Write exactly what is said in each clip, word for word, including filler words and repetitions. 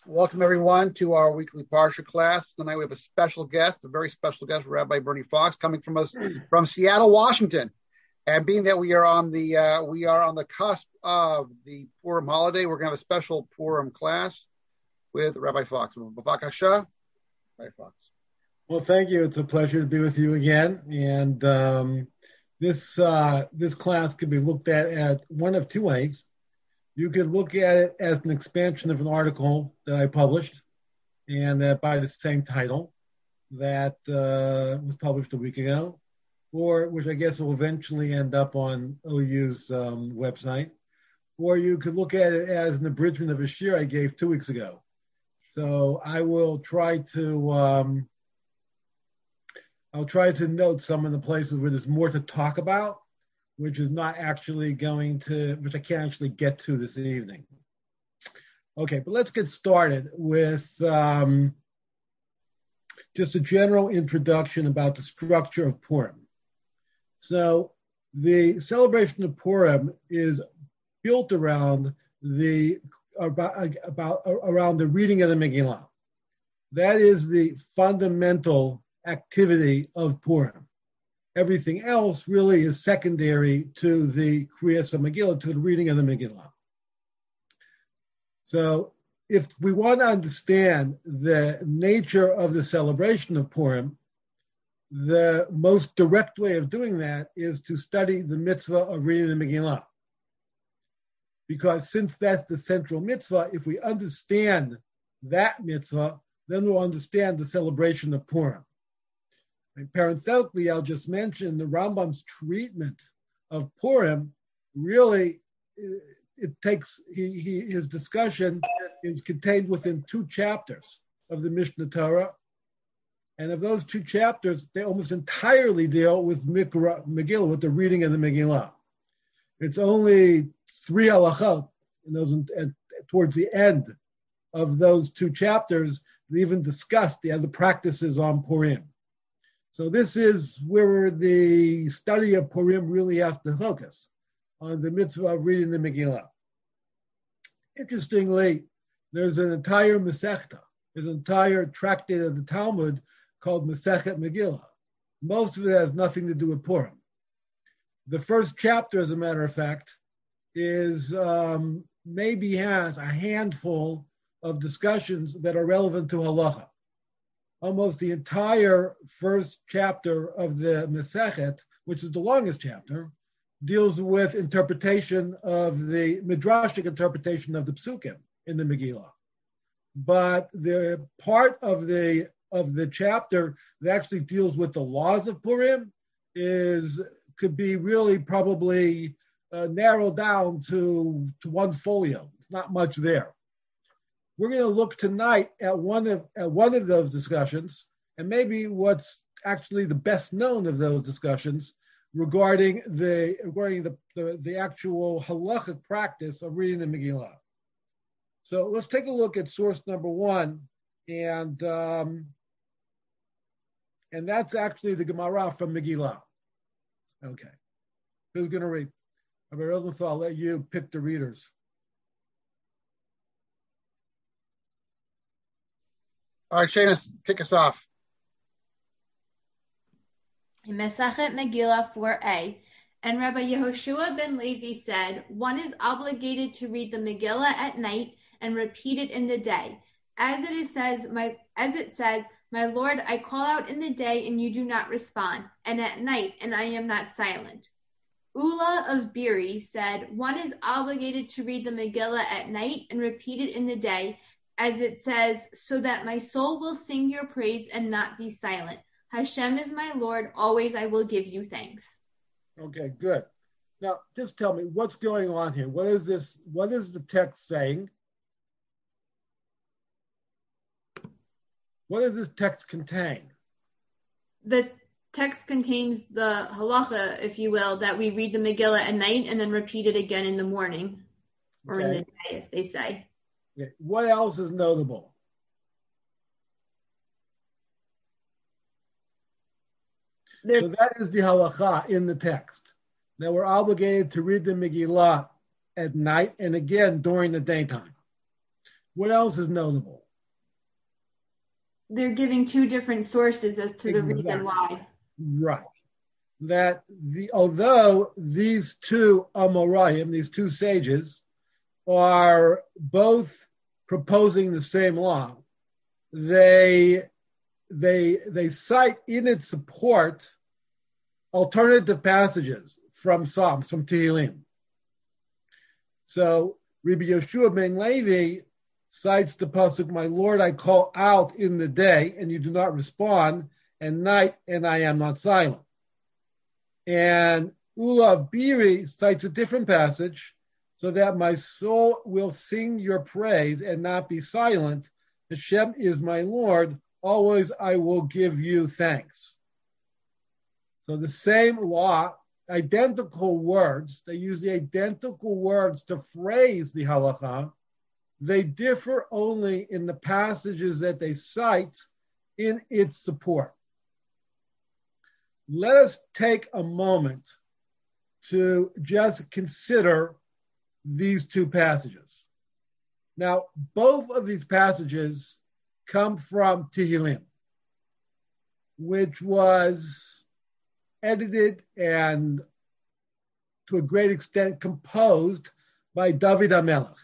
Welcome, everyone, to our weekly Parsha class. Tonight we have a special guest, a very special guest, Rabbi Bernie Fox, coming from us from Seattle, Washington. And being that we are on the uh, we are on the cusp of the Purim holiday, we're going to have a special Purim class with Rabbi Fox. Bavakasha, Rabbi Fox. Well, thank you. It's a pleasure to be with you again. And um, this uh, this class can be looked at at one of two ways. You could look at it as an expansion of an article that I published, and that by the same title that uh, was published a week ago, or which I guess will eventually end up on O U's um, website. Or you could look at it as an abridgment of a shir I gave two weeks ago. So I will try to um, I'll try to note some of the places where there's more to talk about, which is not actually going to, which I can't actually get to this evening. Okay, but let's get started with um, just a general introduction about the structure of Purim. So the celebration of Purim is built around the about, about around the reading of the Megillah. That is the fundamental activity of Purim. Everything else really is secondary to the Kriyas Megillah, to the reading of the Megillah. So if we want to understand the nature of the celebration of Purim, the most direct way of doing that is to study the mitzvah of reading the Megillah. Because since that's the central mitzvah, if we understand that mitzvah, then we'll understand the celebration of Purim. And parenthetically, I'll just mention the Rambam's treatment of Purim really, it, it takes, he, he, his discussion is contained within two chapters of the Mishnah Torah. And of those two chapters, they almost entirely deal with Mikra, Megillah, with the reading of the Megillah. It's only three halachot, and those, and towards the end of those two chapters, they even discuss the other practices on Purim. So this is where the study of Purim really has to focus, on the mitzvah of reading the Megillah. Interestingly, there's an entire Masechta, there's an entire tractate of the Talmud called Masechet Megillah. Most of it has nothing to do with Purim. The first chapter, as a matter of fact, is um, maybe has a handful of discussions that are relevant to halacha. Almost the entire first chapter of the Masechet, which is the longest chapter, deals with interpretation of the midrashic interpretation of the psukim in the Megillah. But the part of the of the chapter that actually deals with the laws of Purim is could be really probably uh, narrowed down to, to one folio. It's not much there. We're going to look tonight at one of at one of those discussions, and maybe what's actually the best known of those discussions regarding the regarding the, the, the actual halachic practice of reading the Megillah. So let's take a look at source number one, and um, and that's actually the Gemara from Megillah. Okay, who's going to read? Rabbi Rosenthal, I'll let you pick the readers. All right, Shana, kick us off. In Masechet Megillah four a, and Rabbi Yehoshua ben Levi said, one is obligated to read the Megillah at night and repeat it in the day. As it is says, my as it says, my Lord, I call out in the day and you do not respond, and at night and I am not silent. Ula of Biri said, one is obligated to read the Megillah at night and repeat it in the day, as it says, so that my soul will sing your praise and not be silent. Hashem is my Lord, always I will give you thanks. Okay, good. Now, just tell me, what's going on here? What is this? What is the text saying? What does this text contain? The text contains the halacha, if you will, that we read the Megillah at night and then repeat it again in the morning, or okay. in the day, as they say. Okay. What else is notable? There, so that is the halacha in the text. That we're obligated to read the Megillah at night and again during the daytime. What else is notable? They're giving two different sources as to the Exactly. reason why. Right. That the although these two Amoraim, these two sages, are both proposing the same law, they they they cite in its support alternative passages from Psalms, from Tehillim. So Rabbi Yehoshua ben Levi cites the pasuk, "My Lord, I call out in the day, and you do not respond, and night, and I am not silent." And Ula Biri cites a different passage, "So that my soul will sing your praise and not be silent. Hashem is my Lord, always I will give you thanks." So the same law, identical words, they use the identical words to phrase the halakha. They differ only in the passages that they cite in its support. Let us take a moment to just consider these two passages. Now, both of these passages come from Tehillim, which was edited and to a great extent composed by David HaMelech.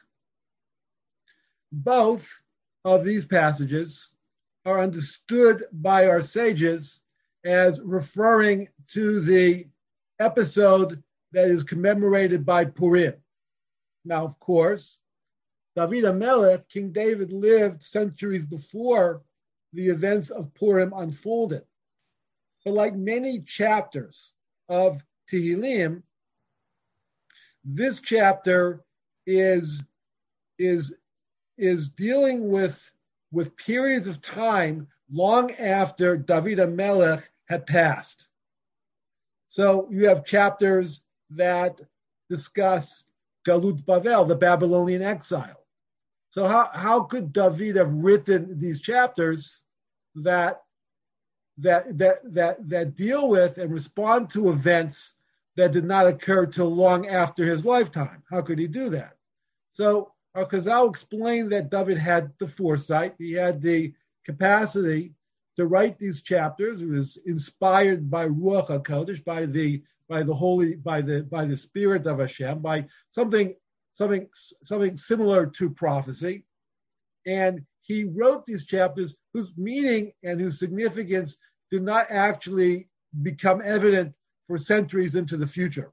Both of these passages are understood by our sages as referring to the episode that is commemorated by Purim. Now, of course, David HaMelech, King David, lived centuries before the events of Purim unfolded. But like many chapters of Tehillim, this chapter is, is, is dealing with, with periods of time long after David HaMelech had passed. So you have chapters that discuss Galut Bavel, the Babylonian exile. So how, how could David have written these chapters that, that, that, that, that deal with and respond to events that did not occur till long after his lifetime? How could he do that? So our Chazal explained that David had the foresight, he had the capacity to write these chapters. It was inspired by Ruach HaKodesh, by the by the holy, by the by the Spirit of Hashem, by something something something similar to prophecy, and he wrote these chapters whose meaning and whose significance did not actually become evident for centuries into the future.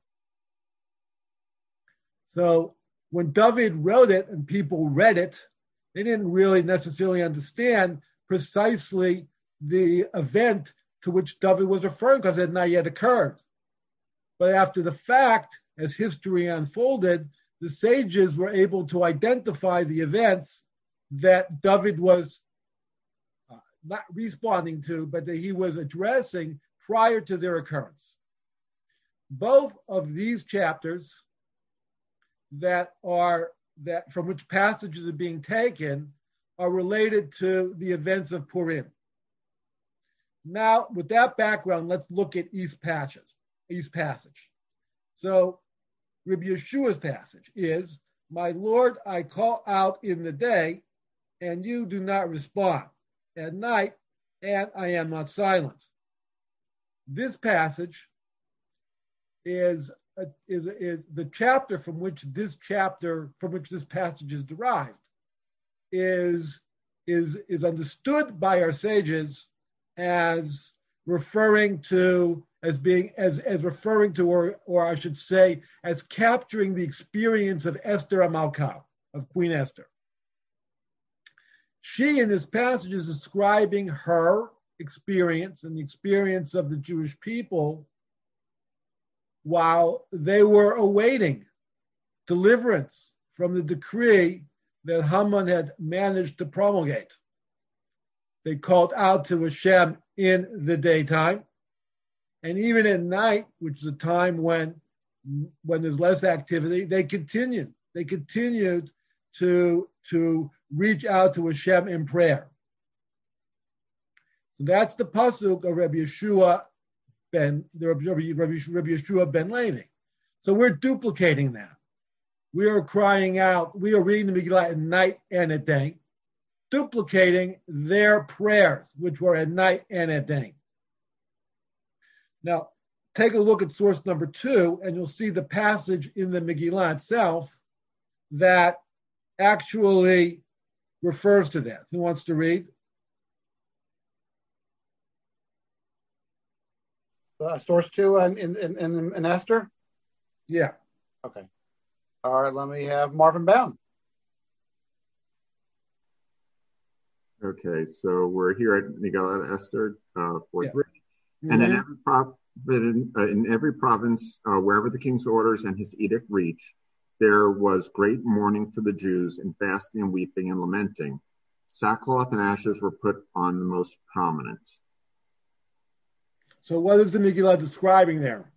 So when David wrote it and people read it, they didn't really necessarily understand precisely the event to which David was referring because it had not yet occurred. But after the fact, as history unfolded, the sages were able to identify the events that David was uh, not responding to, but that he was addressing prior to their occurrence. Both of these chapters that are that from which passages are being taken are related to the events of Purim. Now, with that background, let's look at East Passage. East Passage. So, Rabbi Yeshua's passage is, "My Lord, I call out in the day, and you do not respond. At night, and I am not silent." This passage is a, is is the chapter from which this chapter from which this passage is derived is is is understood by our sages as referring to as being as as referring to or or I should say as capturing the experience of Esther HaMalkah, of Queen Esther. She in this passage is describing her experience and the experience of the Jewish people while they were awaiting deliverance from the decree that Haman had managed to promulgate. They called out to Hashem in the daytime, and even at night, which is a time when, when there's less activity, they continued. They continued to, to reach out to Hashem in prayer. So that's the pasuk of Rabbi Yeshua ben the Rabbi, Rabbi, Rabbi Yeshua ben Levi. So we're duplicating that. we are crying out, we are reading the Megillah at night and at day, duplicating their prayers, which were at night and at day. Now, take a look at source number two, and you'll see the passage in the Megillah itself that actually refers to that. Who wants to read? Uh, source two and in, in, in, in Esther? Yeah. Okay. All right, let me have Marvin Baum. Okay, so we're here at Megillah Esther uh, four yeah. three. Mm-hmm. And in every, prov- in, uh, in every province, uh, wherever the king's orders and his edict reached, there was great mourning for the Jews, and fasting and weeping and lamenting. Sackcloth and ashes were put on the most prominent. So what is the Megillah describing there?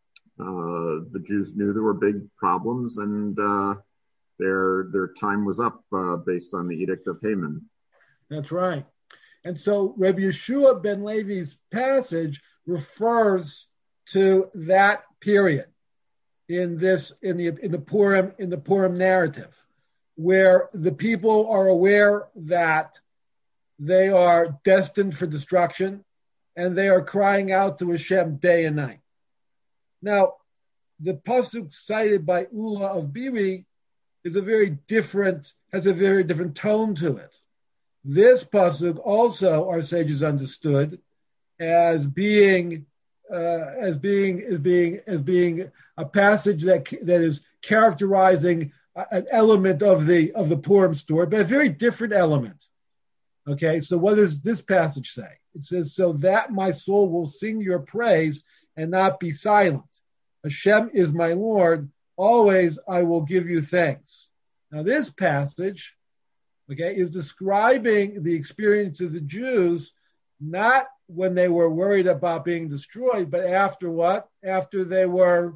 Uh, the Jews knew there were big problems, and uh, their their time was up uh, based on the edict of Haman. That's right. And so Rabbi Yeshua ben Levi's passage refers to that period in this in the in the Purim in the Purim narrative, where the people are aware that they are destined for destruction, and they are crying out to Hashem day and night. Now, the pasuk cited by Ula of Biri is a very different, has a very different tone to it. This pasuk also, our sages understood as being uh, as being as being as being a passage that that is characterizing an element of the of the Purim story, but a very different element. Okay, so what does this passage say? It says, "So that my soul will sing your praise and not be silent. Hashem is my Lord; always I will give you thanks." Now, this passage, okay, is describing the experience of the Jews, not when they were worried about being destroyed, but after what? After they were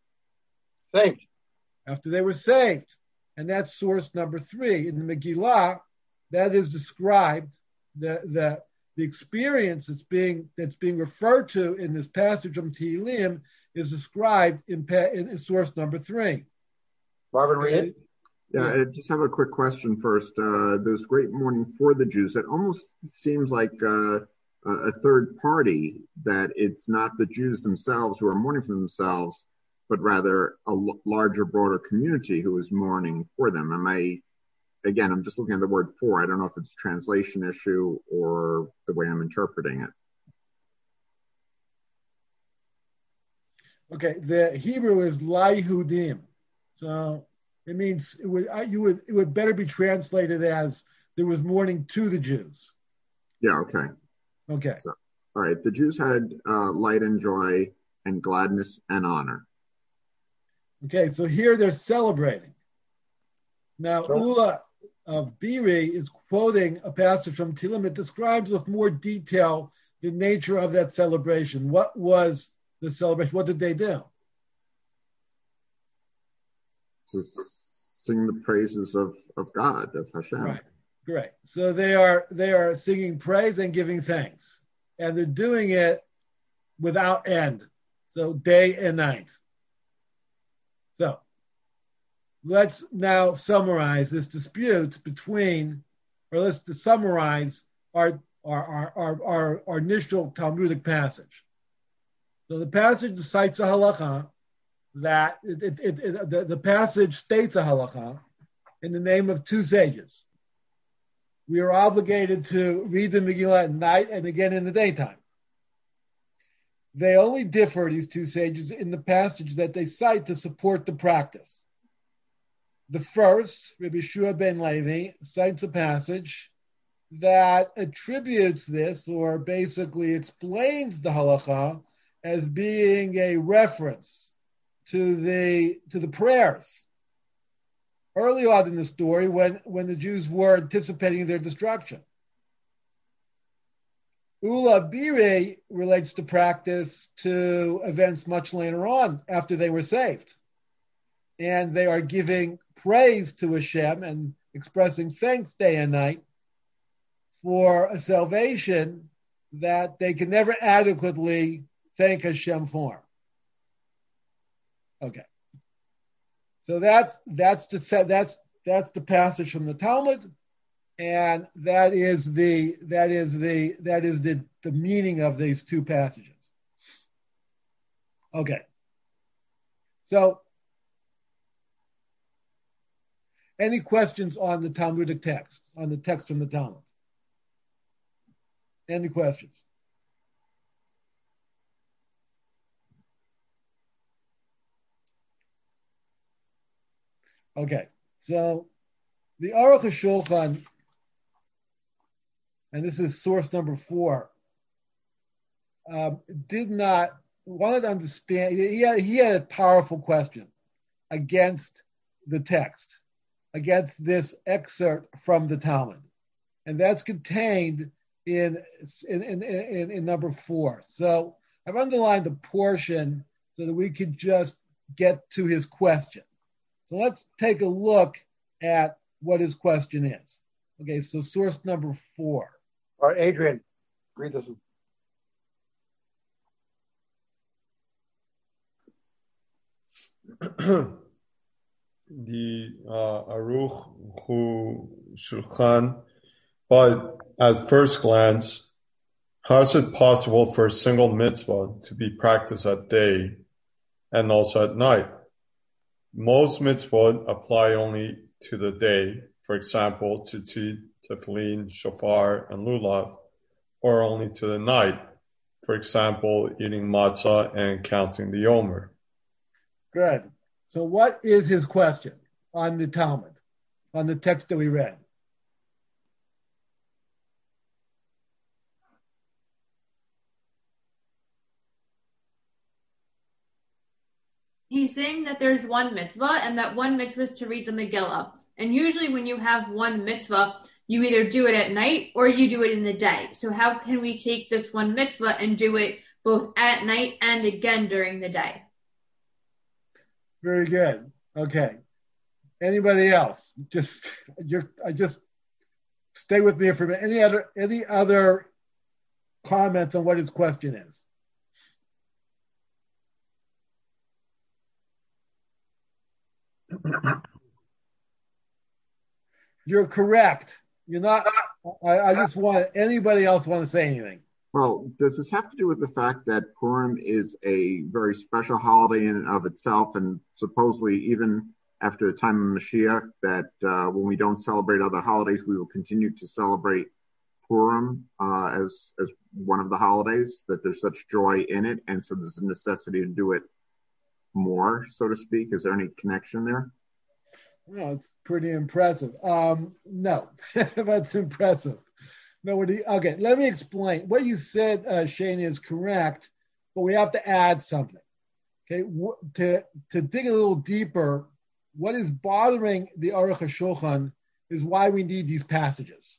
saved. After they were saved. And that's source number three. In the Megillah, that is described, the, the, the experience that's being, that's being referred to in this passage from Tehillim is described in, in, in source number three. Marvin, read it. Yeah, I just have a quick question first. Uh, there's great mourning for the Jews. It almost seems like uh, a third party, that it's not the Jews themselves who are mourning for themselves, but rather a l- larger, broader community who is mourning for them. Am I, again, I'm just looking at the word for. I don't know if it's a translation issue or the way I'm interpreting it. Okay, the Hebrew is Laihudim. So it means it would you would it would better be translated as there was mourning to the Jews. Yeah. Okay. Okay. So, all right. The Jews had uh, light and joy and gladness and honor. Okay. So here they're celebrating. Now Sure. Ula of Biri is quoting a passage from Tehillim that describes with more detail the nature of that celebration. What was the celebration? What did they do? To sing the praises of, of God, of Hashem. Right, great. So they are they are singing praise and giving thanks, and they're doing it without end. So day and night. So let's now summarize this dispute between, or let's to summarize our our our our, our, our initial Talmudic passage. So the passage cites a halakha that it, it, it, it, the, the passage states a halakha in the name of two sages. We are obligated to read the Megillah at night and again in the daytime. They only differ, these two sages, in the passage that they cite to support the practice. The first, Rabbi Yeshua ben Levi, cites a passage that attributes this, or basically explains the halakha as being a reference to the to the prayers early on in the story when, when the Jews were anticipating their destruction. Ula Bire relates the practice to events much later on after they were saved. And they are giving praise to Hashem and expressing thanks day and night for a salvation that they can never adequately thank Hashem for. Okay. So that's that's the that's that's the passage from the Talmud, and that is the that is the that is the, the meaning of these two passages. Okay. So any questions on the Talmudic text, on the text from the Talmud? Any questions? Okay, so the Aruch HaShulchan, and this is source number four, um, did not, wanted to understand, he had, he had a powerful question against the text, against this excerpt from the Talmud. And that's contained in, in, in, in, in number four. So I've underlined the portion so that we could just get to his question. So let's take a look at what his question is. Okay, so source number four. All right, Adrian, read this one. The uh, Aruch HaShulchan, but at first glance, how is it possible for a single mitzvah to be practiced at day and also at night? Most mitzvot apply only to the day, for example, tzitzit, tefillin, shofar, and lulav, or only to the night, for example, eating matzah and counting the omer. Good. So what is his question on the Talmud, on the text that we read? He's saying that there's one mitzvah and that one mitzvah is to read the Megillah. And usually when you have one mitzvah, you either do it at night or you do it in the day. So how can we take this one mitzvah and do it both at night and again during the day? Very good. Okay. Anybody else? Just you're I just stay with me for a minute. Any other any other comments on what his question is? You're correct. You're not. I, I just want anybody else want to say anything? Well, does this have to do with the fact that Purim is a very special holiday in and of itself, and supposedly even after the time of Mashiach, that uh, when we don't celebrate other holidays, we will continue to celebrate Purim uh, as as one of the holidays, that there's such joy in it, and so there's a necessity to do it more, so to speak? Is there any connection there? No, it's pretty impressive. Um, no, that's impressive. No, what you, okay, let me explain. What you said, uh, Shane, is correct, but we have to add something. Okay, w- to, to dig a little deeper, what is bothering the Aruch HaShulchan is why we need these passages.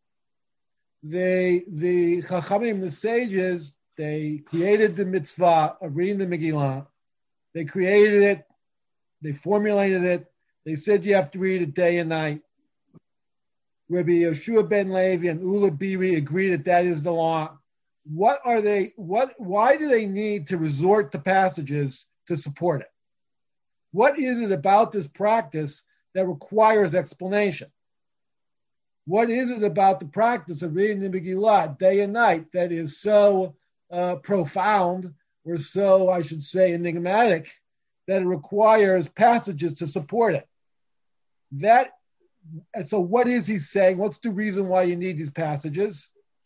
They, the Chachamim, the sages, they created the mitzvah of reading the Megillah. They created it. They formulated it. They said you have to read it day and night. Rabbi Yehoshua ben Levi and Ula Biri agree that that is the law. What are they? What? Why do they need to resort to passages to support it? What is it about this practice that requires explanation? What is it about the practice of reading the Megillah day and night that is so uh, profound, or so, I should say, enigmatic, that it requires passages to support it? That, so what is he saying? What's the reason why you need these passages?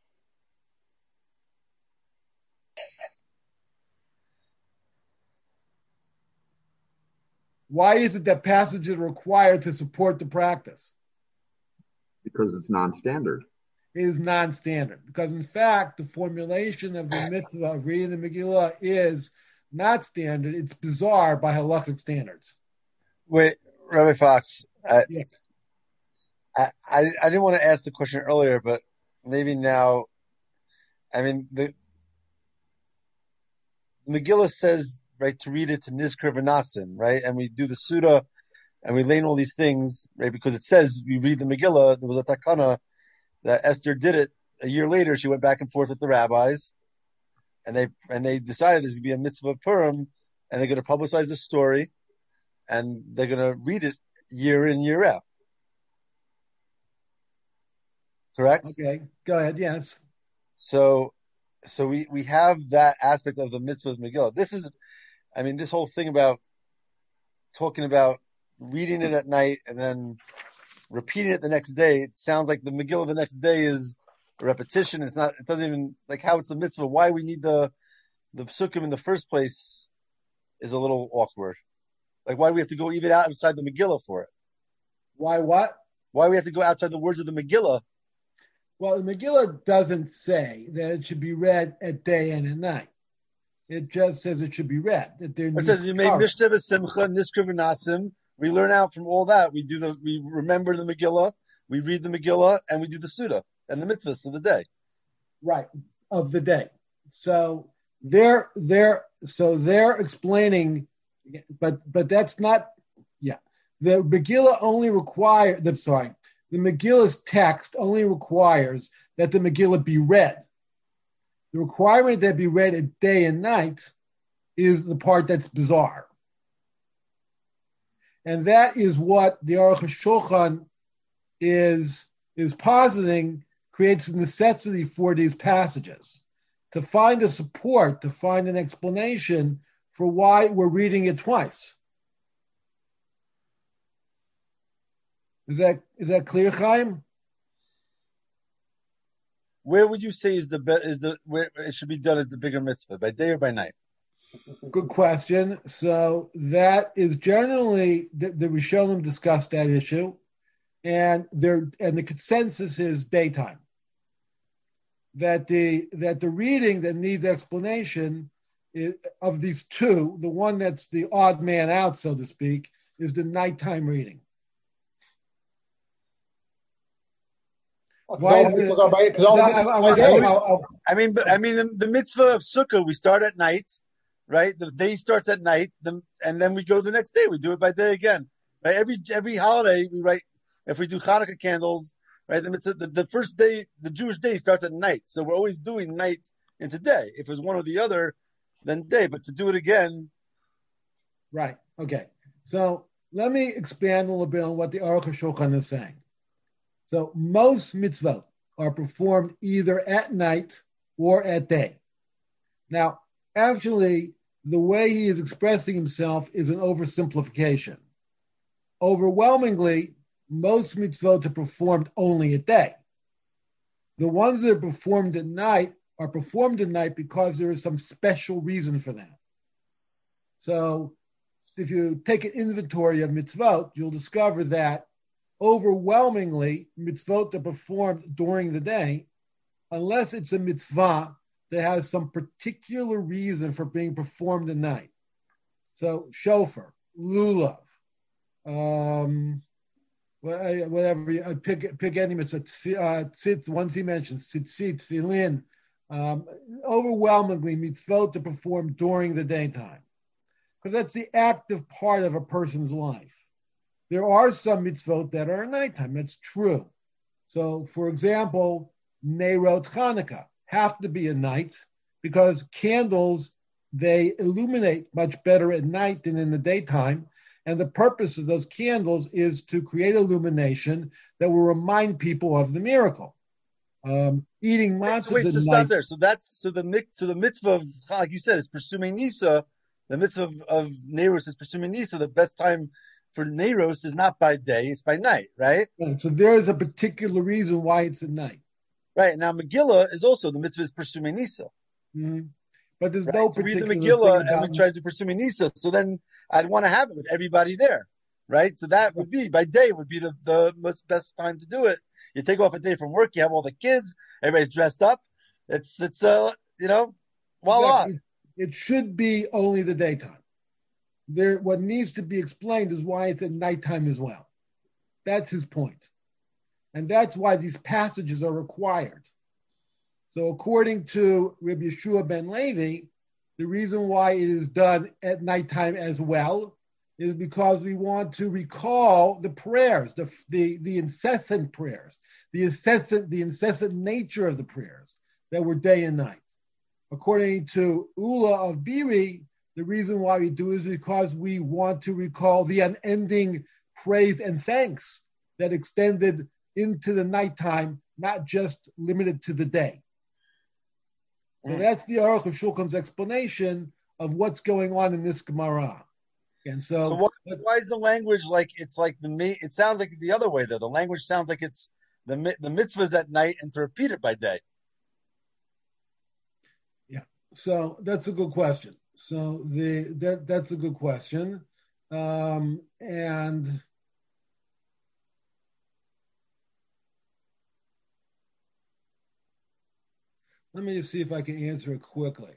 Why is it that passages are required to support the practice? Because it's non-standard. It is non-standard. Because in fact, the formulation of the mitzvah of reading the Megillah is not standard. It's bizarre by halakhic standards. Wait, Rabbi Fox, I, yeah. I, I I didn't want to ask the question earlier, but maybe now. I mean, the Megillah says, right, to read it to Nizkar v'Nasim, right? And we do the Suda, and we learn all these things, right? Because it says we read the Megillah. There was a takana that Esther did it a year later. She went back and forth with the rabbis, and they and they decided there's going to be a mitzvah of Purim, and they're going to publicize the story. and they're going to read it year in, year out. Correct? Okay, go ahead. Yes. So, so we, we have that aspect of the mitzvah of Megillah. This is, I mean, this whole thing about talking about reading it at night and then repeating it the next day. It sounds like the Megillah the next day is a repetition. It's not. It doesn't even like how it's the mitzvah. Why we need the the psukim in the first place is a little awkward. Like, why do we have to go even outside the Megillah for it? Why what? Why do we have to go outside the words of the Megillah? Well, the Megillah doesn't say that it should be read at day and at night. It just says it should be read. That there It says you made mishteh v'simcha niskar v'nasim. We learn out from all that. We do the we remember the Megillah, we read the Megillah, and we do the Suda and the mitzvahs of the day. Right, of the day. So they're they're so they're explaining, but but that's not yeah. The Megillah only require the sorry. The Megillah's text only requires that the Megillah be read. The requirement that be read at day and night is the part that's bizarre. And that is what the Aruch HaShulchan is, is positing, creates a necessity for these passages. To find a support, to find an explanation for why we're reading it twice. Is that is that clear, Chaim? Where would you say is the be, is the where it should be done as the bigger mitzvah, by day or by night? Good question. So that is generally the, the Rishonim discussed that issue, and there and the consensus is daytime. That the that the reading that needs explanation is, of these two, the one that's the odd man out, so to speak, is the nighttime reading. Why is it? I mean, I mean, the, the mitzvah of Sukkah, we start at night, right? The day starts at night, the, and then we go the next day. We do it by day again, right? Every every holiday, we write. If we do Hanukkah candles, right? The, mitzvah, the the first day, the Jewish day starts at night, so we're always doing night into day. If it's one or the other, then day. But to do it again, right? Okay. So let me expand a little bit on what the Aruch HaShulchan is saying. So most mitzvot are performed either at night or at day. Now, actually, the way he is expressing himself is an oversimplification. Overwhelmingly, most mitzvot are performed only at day. The ones that are performed at night are performed at night because there is some special reason for that. So if you take an inventory of mitzvot, you'll discover that overwhelmingly, mitzvot are performed during the day, unless it's a mitzvah that has some particular reason for being performed at night. So, shofar, lulav, um, whatever, pick, pick any mitzvah, uh, tzit, ones he mentions, tzitzit, tefillin, um, overwhelmingly, mitzvot are performed during the daytime, because that's the active part of a person's life. There are some mitzvot that are at nighttime. That's true. So, for example, Neirot Chanukah have to be at night because candles, they illuminate much better at night than in the daytime. And the purpose of those candles is to create illumination that will remind people of the miracle. Um, eating matzah. Wait, so, wait, so night, stop there. So that's so the so the mitzvah of, like you said, is pursuing Nisa. The mitzvah of, of Neiros is pursuing Nisa. The best time for Neiros is not by day, it's by night, right? Right. So there is a particular reason why it's at night. Right. Now, Megillah is also, the mitzvah is pursuing Nisa. Mm-hmm. But there's right? no to particular read the Megillah thing and we about... try to pursue Nisa. So then I'd want to have it with everybody there, right? So that would be, by day would be the, the most best time to do it. You take off a day from work, you have all the kids, everybody's dressed up. It's, it's uh, you know, voila. Exactly. It should be only the daytime. There, what needs to be explained is why it's at nighttime as well. That's his point. And that's why these passages are required. So according to Rabbi Yeshua ben Levi, the reason why it is done at nighttime as well is because we want to recall the prayers, the, the, the incessant prayers, the incessant, the incessant nature of the prayers that were day and night. According to Ula of Biri, The reason why we do is because we want to recall the unending praise and thanks that extended into the nighttime, not just limited to the day. So mm. that's the Aruch of Shulchan's explanation of what's going on in this Gemara. And so, so what, why is the language like it's like the it sounds like the other way though? The language sounds like it's the the mitzvahs at night and to repeat it by day. Yeah, so that's a good question. So the that that's a good question, um, and let me just see if I can answer it quickly.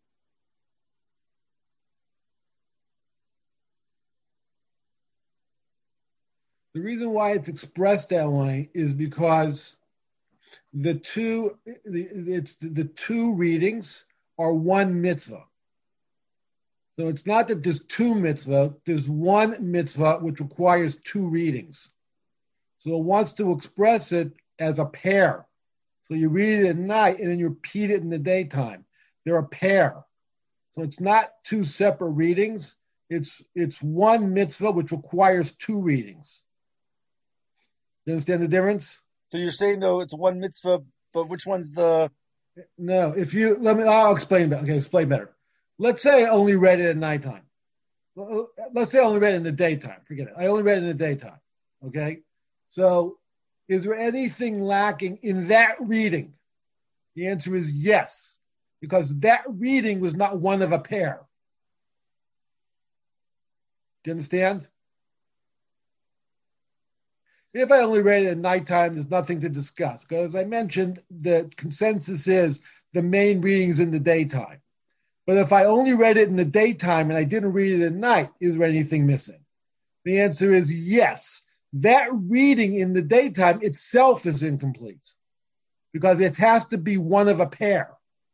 The reason why it's expressed that way is because the two it's the two readings are one mitzvah. So it's not that there's two mitzvah, there's one mitzvah which requires two readings. So it wants to express it as a pair. So you read it at night and then you repeat it in the daytime. They're a pair. So it's not two separate readings. It's it's one mitzvah which requires two readings. You understand the difference? So you're saying though it's one mitzvah, but which one's the? No, if you let me, I'll explain better. Okay, explain better. Let's say I only read it at nighttime. Let's say I only read it in the daytime. Forget it. I only read it in the daytime. Okay, so is there anything lacking in that reading? The answer is yes, because that reading was not one of a pair. Do you understand? If I only read it at nighttime, there's nothing to discuss. Because as I mentioned, the consensus is the main reading is in the daytime. But if I only read it in the daytime and I didn't read it at night, is there anything missing? The answer is yes. That reading in the daytime itself is incomplete because it has to be one of a pair.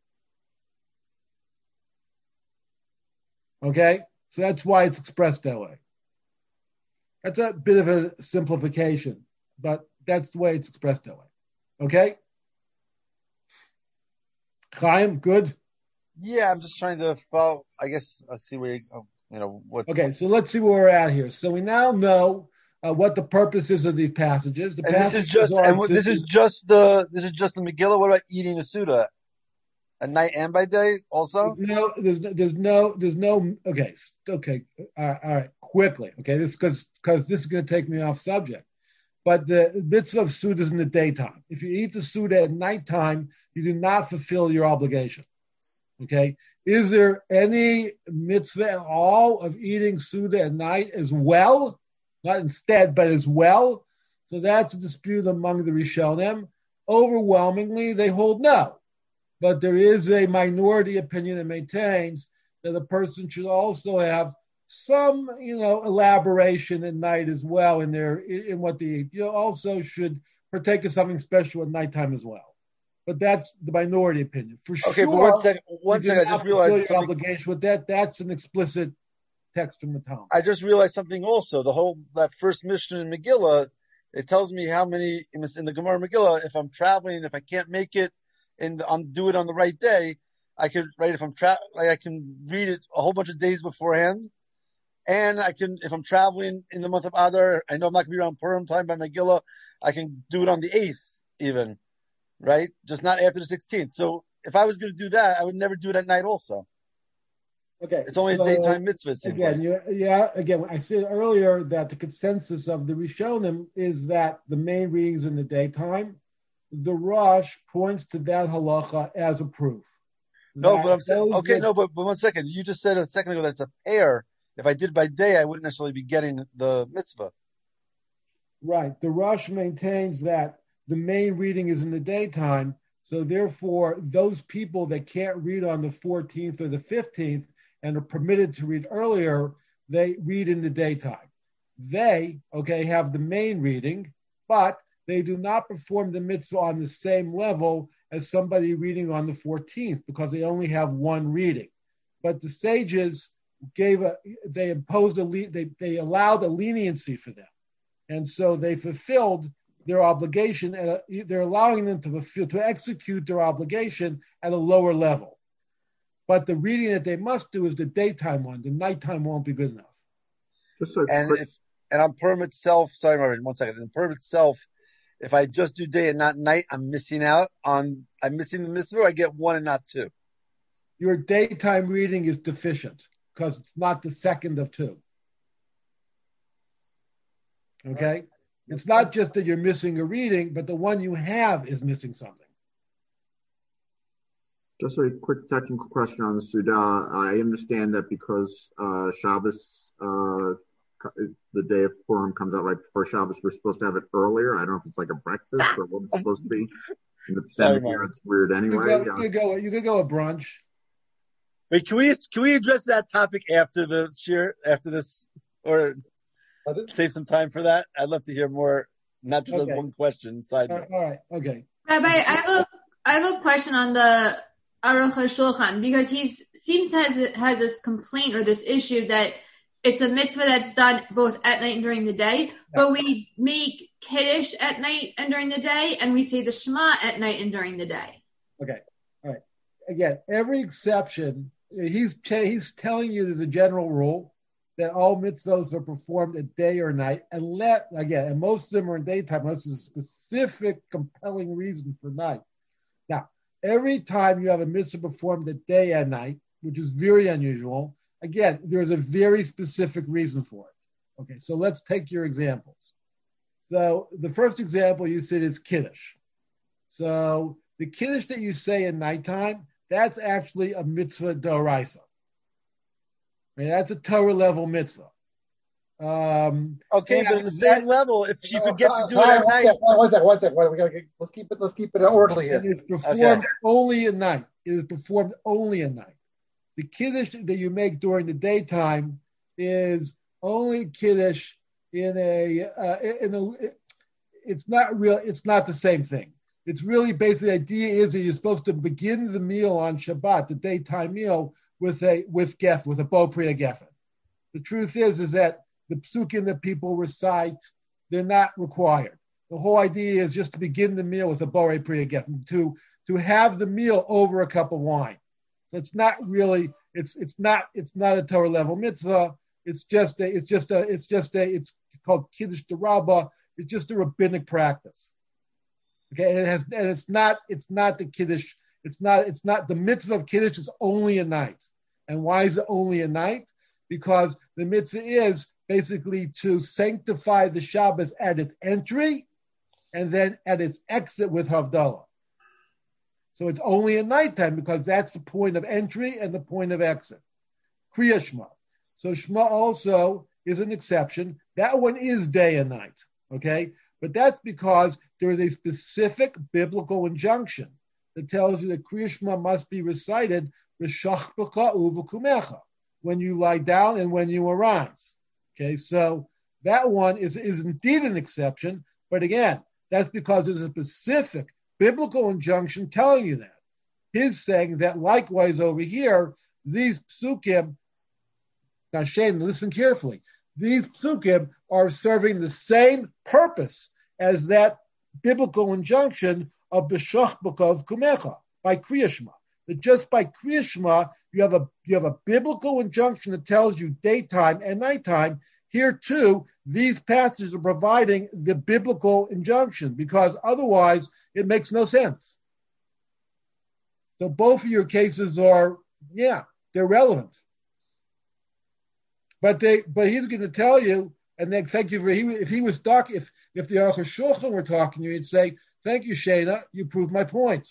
Okay? So that's why it's expressed that way. That's a bit of a simplification, but that's the way it's expressed that way. Okay? Chaim, good? Yeah, I'm just trying to follow, I guess, I'll see where you, you know, what. Okay, so let's see where we're at here. So we now know uh, what the purpose is of these passages. The and passages this is just, and to, this is just the, this is just the Megillah. What about eating a Suda? At night and by day also? No, there's no, there's no, there's no, okay, okay, all right, all right quickly, okay, this because because this is going to take me off subject. But the mitzvah of Suda is in the daytime. If you eat the Suda at nighttime, you do not fulfill your obligation, okay? Is there any mitzvah at all of eating Suda at night as well? Not instead, but as well? So that's a dispute among the Rishonim. Overwhelmingly, they hold no. But there is a minority opinion that maintains that a person should also have some, you know, elaboration at night as well in their in what they eat. You also should partake of something special at nighttime as well. But that's the minority opinion. For okay, sure, but one second, one second, I just realized something. Obligation with that. That's an explicit text from the Talmud. I just realized something also. The whole that first Mishnah in Megillah, it tells me how many in the Gemara Megillah. If I'm traveling, if I can't make it. And on do it on the right day, I could right if I'm tra- like I can read it a whole bunch of days beforehand, and I can if I'm traveling in the month of Adar, I know I'm not going to be around Purim time by Megillah. I can do it on the eighth, even, right? Just not after the sixteenth. So if I was going to do that, I would never do it at night. Also, okay, it's only so, a daytime mitzvah. It seems again, like. yeah, again, I said earlier that the consensus of the Rishonim is that the main readings in the daytime. The Rosh points to that halacha as a proof. No, but I'm saying, okay, that, no, but, but one second. You just said a second ago that it's a pair. If I did by day, I wouldn't necessarily be getting the mitzvah. Right. The Rosh maintains that the main reading is in the daytime. So therefore, those people that can't read on the fourteenth or the fifteenth and are permitted to read earlier, they read in the daytime. They, okay, have the main reading, but they do not perform the mitzvah on the same level as somebody reading on the fourteenth because they only have one reading. But the sages gave a, they imposed a, they, they allowed a leniency for them. And so they fulfilled their obligation. And they're allowing them to fulfill, to execute their obligation at a lower level. but the reading that they must do is the daytime one. The nighttime won't be good enough. Just a And quick, if and on Purim itself, sorry, Marvin, one second. In Purim itself, if I just do day and not night, I'm missing out on. I'm missing the mitzvah. Or I get one and not two. Your daytime reading is deficient because it's not the second of two. Okay? It's not just that you're missing a reading, but the one you have is missing something. just a quick technical question on the Suda. I understand that because uh, Shabbos, uh, the day of Purim comes out right before Shabbos, we're supposed to have it earlier. I don't know if it's like a breakfast or what it's supposed to be. But Sorry, here it's weird anyway. You could go, you could go, you could go a brunch. Wait, can we can we address that topic after the shir, after this, or save some time for that? I'd love to hear more, not just Okay. as one question. Side All note. right, all right, okay. Rabbi, I have a I have a question on the Aruch HaShulchan because he seems to has has this complaint or this issue that it's a mitzvah that's done both at night and during the day, but we make Kiddush at night and during the day, and we say the Shema at night and during the day. Okay, all right. Again, every exception, he's he's telling you there's a general rule that all mitzvahs are performed at day or night, and let again, and most of them are in daytime, unless there's a specific compelling reason for night. Now, every time you have a mitzvah performed at day and night, which is very unusual, again, there's a very specific reason for it. Okay, so let's take your examples. So the first example you said is Kiddush. So the Kiddush that you say at nighttime, that's actually a mitzvah d'oraisa. I mean, that's a Torah level mitzvah. Um, Okay, but in the same that, level, if you No, forget uh, to do it at one night, sec, one sec, one sec, one sec. We gotta get, let's keep it. Let's keep it orderly here. it is performed Okay. only at night. It is performed only at night. The Kiddush that you make during the daytime is only Kiddush in a uh, in a. It's not real. It's not the same thing. It's really basically the idea is that you're supposed to begin the meal on Shabbat, the daytime meal, with a with gef, with a bo priya geffen. The truth is, is that the psukim that people recite, they're not required. The whole idea is just to begin the meal with a bo priya geffen, to to have the meal over a cup of wine. So it's not really, it's it's not it's not a Torah level mitzvah. It's just a it's just a it's just a it's called Kiddush D'Rabbah. It's just a rabbinic practice. Okay, and it has and it's not it's not the Kiddush. It's not it's not the mitzvah of Kiddush is only a night. And why is it only a night? Because the mitzvah is basically to sanctify the Shabbos at its entry and then at its exit with Havdalah. So it's only at nighttime because that's the point of entry and the point of exit. Kriya Shema. So Shema also is an exception. That one is day and night. Okay? But that's because there is a specific biblical injunction that tells you that Kriya Shema must be recited v'shachbeka u'v'kumecha, when you lie down and when you arise. Okay, so that one is, is indeed an exception, but again, that's because there's a specific biblical injunction telling you that. He's saying that likewise over here, these psukim, now Shane, listen carefully, these psukim are serving the same purpose as that biblical injunction of b'shach b'kov kumecha, by Kriya Shema. That just by Kriya Shema, you have a you have a biblical injunction that tells you daytime and nighttime. Here too, these passages are providing the biblical injunction because otherwise it makes no sense. So both of your cases are, yeah, they're relevant. But they but he's going to tell you, and then thank you for he if he was stuck, if if the Aruch HaShulchan were talking to you, he'd say, thank you, Shana, you proved my point.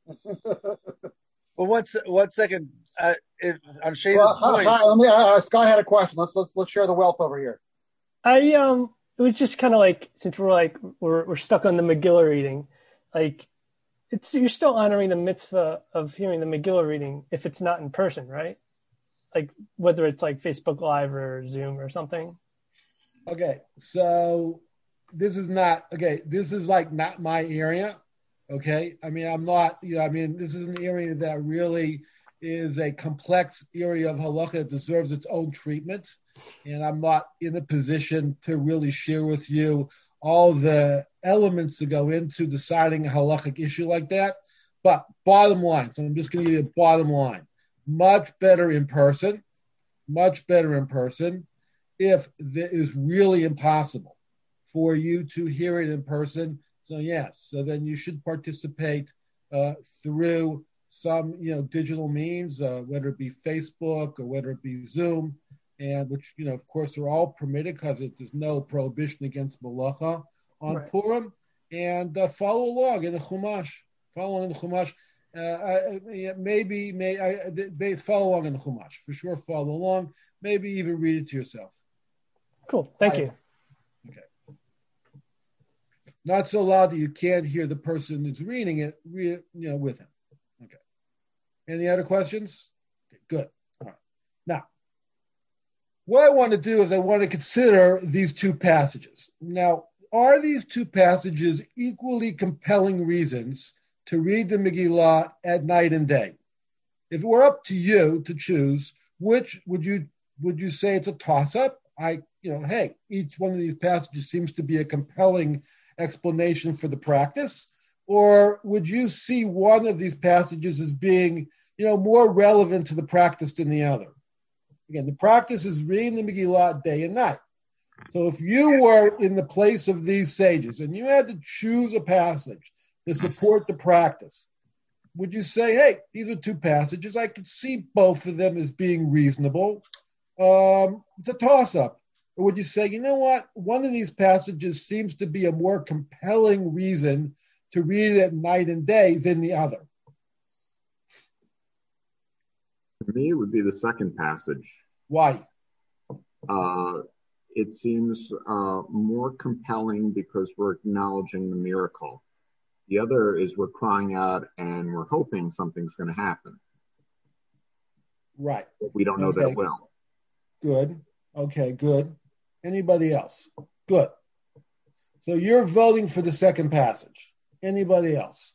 well, one, se- one second. Uh, if, on Shayna's Well, hi, point, hi, let me, uh, Scott had a question. Let's let's let's share the wealth over here. I um, it was just kind of like since we're like we're we're stuck on the Megillah reading, like it's you're still honoring the mitzvah of hearing the Megillah reading if it's not in person, right? Like whether it's like Facebook Live or Zoom or something. Okay, so this is not okay. This is like not my area. Okay, I mean I'm not. You know, I mean this is an area that really is a complex area of halakha that deserves its own treatment, and I'm not in a position to really share with you all the elements to go into deciding a halachic issue like that. But bottom line, so I'm just going to give you a bottom line. much better in person, much better in person. If it is really impossible for you to hear it in person, so yes, so then you should participate uh, through some, you know, digital means, uh, whether it be Facebook or whether it be Zoom, and which, you know, of course, are all permitted because there's no prohibition against malacha on right. Purim, and uh, follow along in the Chumash. Follow along in the Chumash. Uh, I, maybe, may, I, may follow along in the Chumash. For sure, follow along. Maybe even read it to yourself. Cool. Thank I, you. Okay. Not so loud that you can't hear the person who's reading it, re, you know, with him. Okay. Any other questions? Okay, good. All right. Now, what I want to do is I want to consider these two passages. Now, are these two passages equally compelling reasons to read the Megillah at night and day? If it were up to you to choose, which would you would you say it's a toss-up? I, you know, hey, each one of these passages seems to be a compelling explanation for the practice, or would you see one of these passages as being, you know, more relevant to the practice than the other? Again, the practice is reading the Megillah day and night. So if you were in the place of these sages and you had to choose a passage to support the practice, would you say, hey, these are two passages, I could see both of them as being reasonable? Um, it's a toss-up. Or would you say, you know what, one of these passages seems to be a more compelling reason to read it at night and day than the other? For me, it would be the second passage. Why? Uh, it seems uh, more compelling because we're acknowledging the miracle. The other is we're crying out and we're hoping something's going to happen. Right. But we don't know okay. that it will. Good. Okay, good. Anybody else? Good. So you're voting for the second passage. Anybody else?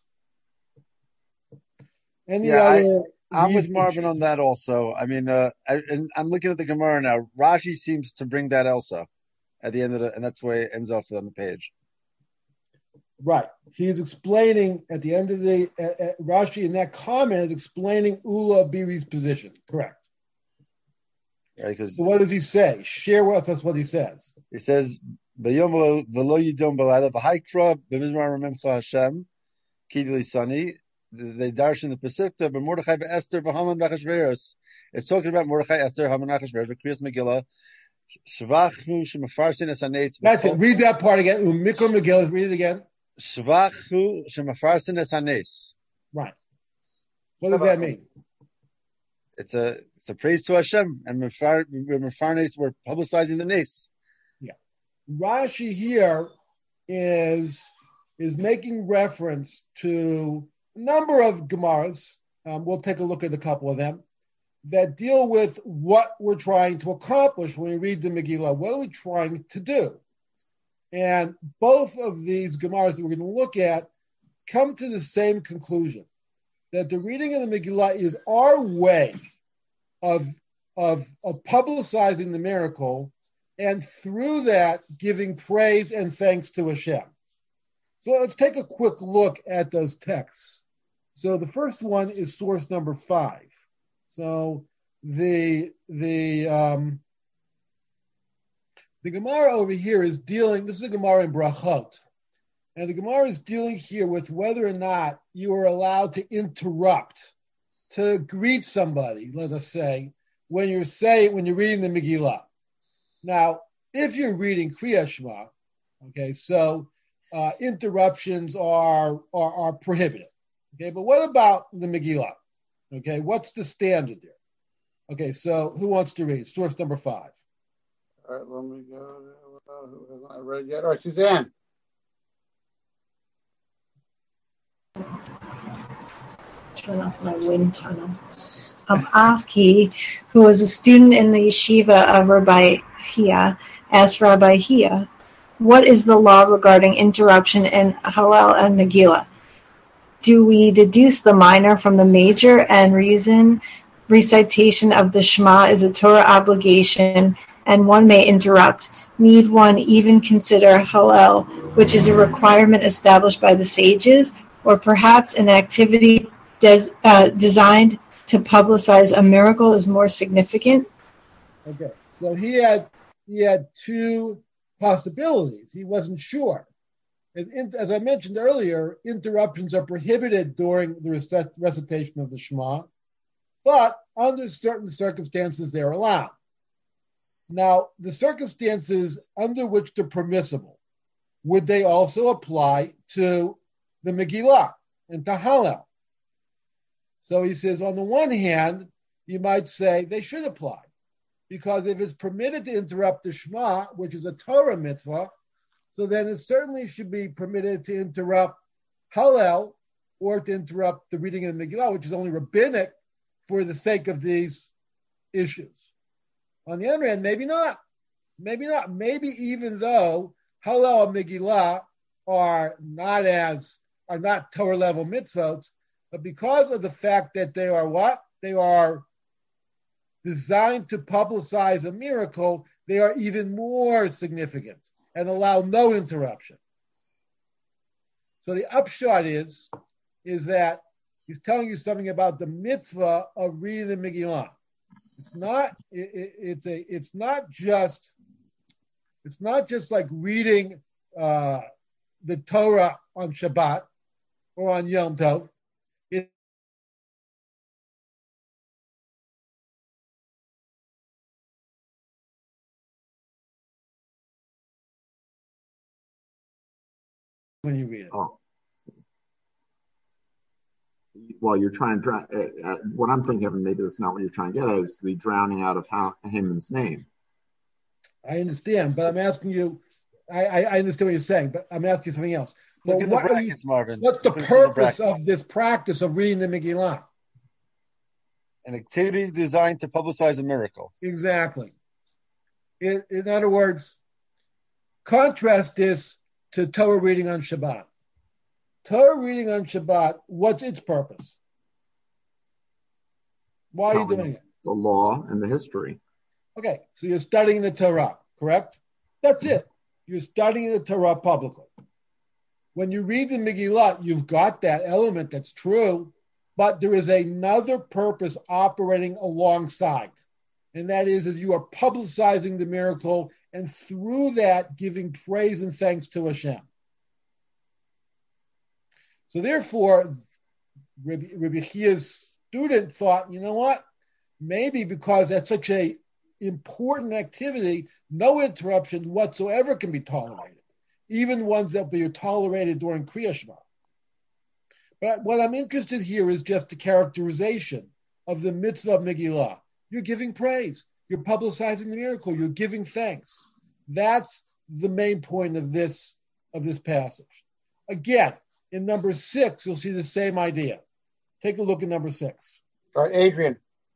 Any yeah, other I, I'm with Marvin on that also. I mean, uh, I, and I'm looking at the Gemara now. Rashi seems to bring that also at the end of the, and that's why it ends off on the page. Right. He's explaining at the end of the, uh, uh, Rashi in that comment is explaining Ula Biri's position. Correct. Right, because so what does he say? Share with us what he says. He says, "V'yom v'lo yidom b'layla v'haikra b'mizmar memcha Hashem kidli sani." They darshan the Pesukta, but Mordechai v'Esther v'Haman v'Achashverosh. It's talking about Mordechai, Esther, Haman, Achashverosh, v'Kriyas Megillah. Shvachu shemafarsin esanes. That's it. Read that part again. Umikra Megillah. Read it again. Shvachu shemafarsin esanes. Right. What does that mean? It's a it's a praise to Hashem, and mefarnes, we're publicizing the nes. Yeah, Rashi here is is making reference to a number of Gemaras. Um, we'll take a look at a couple of them that deal with what we're trying to accomplish when we read the Megillah. What are we trying to do? And both of these Gemaras that we're going to look at come to the same conclusion, that the reading of the Megillah is our way of, of, of publicizing the miracle, and through that, giving praise and thanks to Hashem. So let's take a quick look at those texts. So the first one is source number five. So the the um, the Gemara over here is dealing, this is a Gemara in Brachot, and the Gemara is dealing here with whether or not you are allowed to interrupt, to greet somebody, let us say, when you're saying, when you're reading the Megillah. Now, if you're reading Kriya Shema, okay, so uh, interruptions are, are are prohibited. Okay, but what about the Megillah? Okay, what's the standard there? Okay, so who wants to read? Source number five. All right, let me go. Uh, I read yet. All right, Suzanne. Turn off my wind tunnel. Um, Aki, who was a student in the yeshiva of Rabbi Hia, asked Rabbi Hia, what is the law regarding interruption in Hallel and Megillah? Do we deduce the minor from the major and reason recitation of the Shema is a Torah obligation and one may interrupt? Need one even consider Hallel, which is a requirement established by the sages, or perhaps an activity des, uh, designed to publicize a miracle is more significant? Okay, so he had he had two possibilities. He wasn't sure. As, as I mentioned earlier, interruptions are prohibited during the recitation of the Shema, but under certain circumstances they're allowed. Now, the circumstances under which they're permissible, would they also apply to the Megillah and to Hallel? So he says, on the one hand, you might say they should apply, because if it's permitted to interrupt the Shema, which is a Torah mitzvah, so then it certainly should be permitted to interrupt Hallel or to interrupt the reading of the Megillah, which is only rabbinic for the sake of these issues. On the other hand, maybe not. Maybe not. Maybe even though Hallel and Megillah are not as are not Torah level mitzvot, but because of the fact that they are what? They are designed to publicize a miracle, they are even more significant and allow no interruption. So the upshot is, is that he's telling you something about the mitzvah of reading the Megillah. It's not. It, it, it's a. It's not just. It's not just like reading uh, the Torah on Shabbat or on Yom Tov. It, when you read it. Oh. Well, you're trying to drown. Uh, uh, what I'm thinking of, and maybe that's not what you're trying to get at, is the drowning out of ha- Haman's name. I understand, but I'm asking you. I, I, I understand what you're saying, but I'm asking you something else. Look Well, at the what are brackets, you- Marvin. What's the Look into the purpose brackets. of this practice of reading the Megillah? An activity designed to publicize a miracle. Exactly. In, in other words, contrast this to Torah reading on Shabbat. Torah reading on Shabbat, what's its purpose? Why are you doing it? The law and the history. Okay, so you're studying the Torah, correct? That's it. You're studying the Torah publicly. When you read the Megillah, you've got that element that's true, but there is another purpose operating alongside. And that is, is you are publicizing the miracle and through that giving praise and thanks to Hashem. So therefore, Rabbi, Rabbi Chia's student thought, you know what? Maybe because that's such a important activity, no interruption whatsoever can be tolerated, even ones that be tolerated during Kriya Shema. But what I'm interested here is just the characterization of the mitzvah of Megillah. You're giving praise. You're publicizing the miracle. You're giving thanks. That's the main point of this of this passage. Again, in number six, you'll see the same idea. Take a look at number six. All right, Adrian.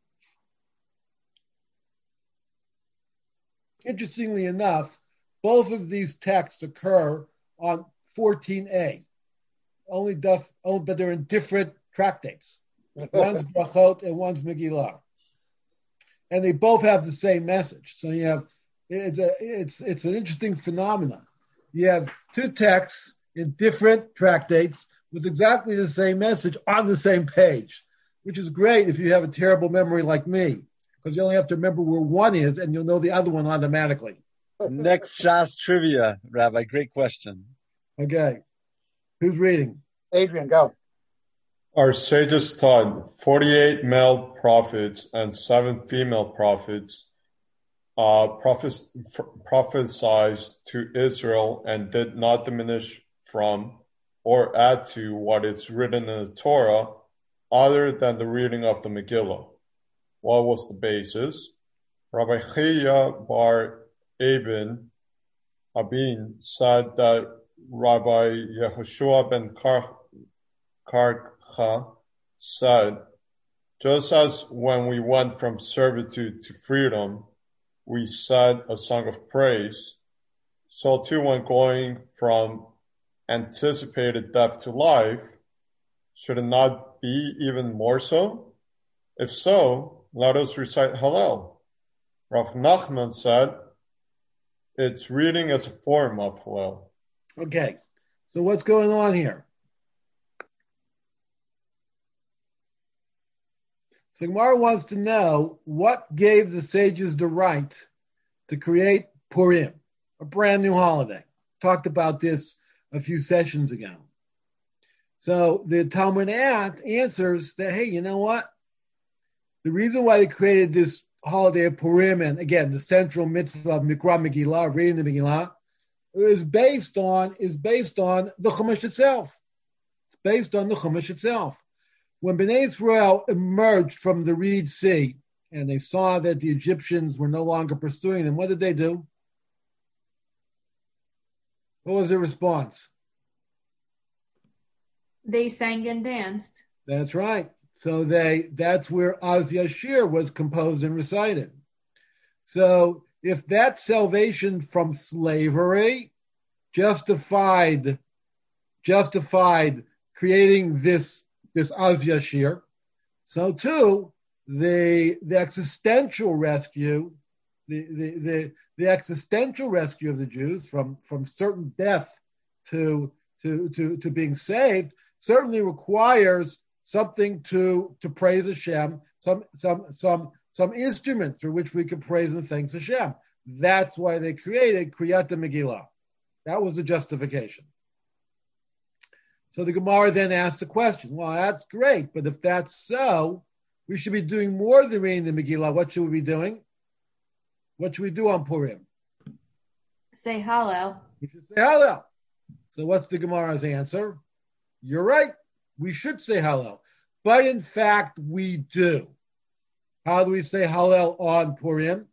Interestingly enough, both of these texts occur on fourteen A. Only, duff, oh, but they're in different tractates. One's Brachot and one's Megillah, and they both have the same message. So you have it's a it's it's an interesting phenomenon. You have two texts in different tractates with exactly the same message on the same page, which is great if you have a terrible memory like me, because you only have to remember where one is and you'll know the other one automatically. Next Shas trivia, Rabbi. Great question. Okay. Who's reading? Adrian, go. Our sages taught forty-eight male prophets and seven female prophets uh, prophes- prophesied to Israel and did not diminish from or add to what is written in the Torah other than the reading of the Megillah. What was the basis? Rabbi Chia bar Abin, Abin said that Rabbi Yehoshua ben Kar- Karcha said, just as when we went from servitude to freedom, we said a song of praise, so too when going from anticipated death to life, should it not be even more so? If so, let us recite Hallel. Rav Nachman said, it's reading as a form of Hallel. Okay, so what's going on here? So Gemara wants to know what gave the sages the right to create Purim, a brand new holiday. Talked about this a few sessions ago. So the Talmud answers that, hey, you know what? The reason why they created this holiday of Purim, and again, the central mitzvah of Mikra Megillah, reading the Megillah, is based on is based on the Chumash itself. It's based on the Chumash itself. When Bnei Israel emerged from the Reed Sea and they saw that the Egyptians were no longer pursuing them, what did they do? What was their response? They sang and danced. That's right. So they that's where Az Yashir was composed and recited. So if that salvation from slavery justified justified creating this this Az Yashir, so too the the existential rescue, the, the the the existential rescue of the Jews from from certain death to to to to being saved certainly requires something to to praise Hashem, some some some some instrument through which we can praise and thank Hashem. That's why they created Kriyat Megillah. That was the justification. So the Gemara then asked the question, well, that's great, but if that's so, we should be doing more than reading the Megillah. What should we be doing? What should we do on Purim? Say Hallel. We should say Hallel. So what's the Gemara's answer? You're right. We should say Hallel. But in fact, we do. How do we say Hallel on Purim?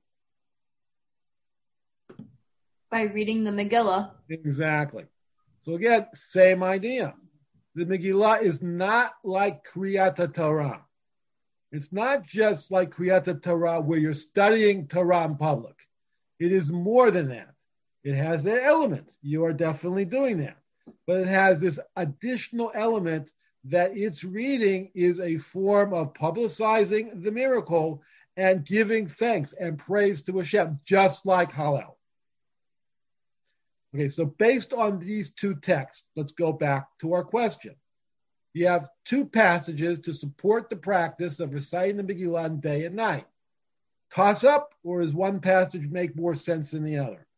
By reading the Megillah. Exactly. So again, same idea. The Megillah is not like Kriyat Torah. It's not just like Kriyat Torah where you're studying Torah in public. It is more than that. It has an element. You are definitely doing that. But it has this additional element that its reading is a form of publicizing the miracle and giving thanks and praise to Hashem, just like Hallel. Okay, so based on these two texts, let's go back to our question. You have two passages to support the practice of reciting the Megillah day and night. Toss up, or does one passage make more sense than the other?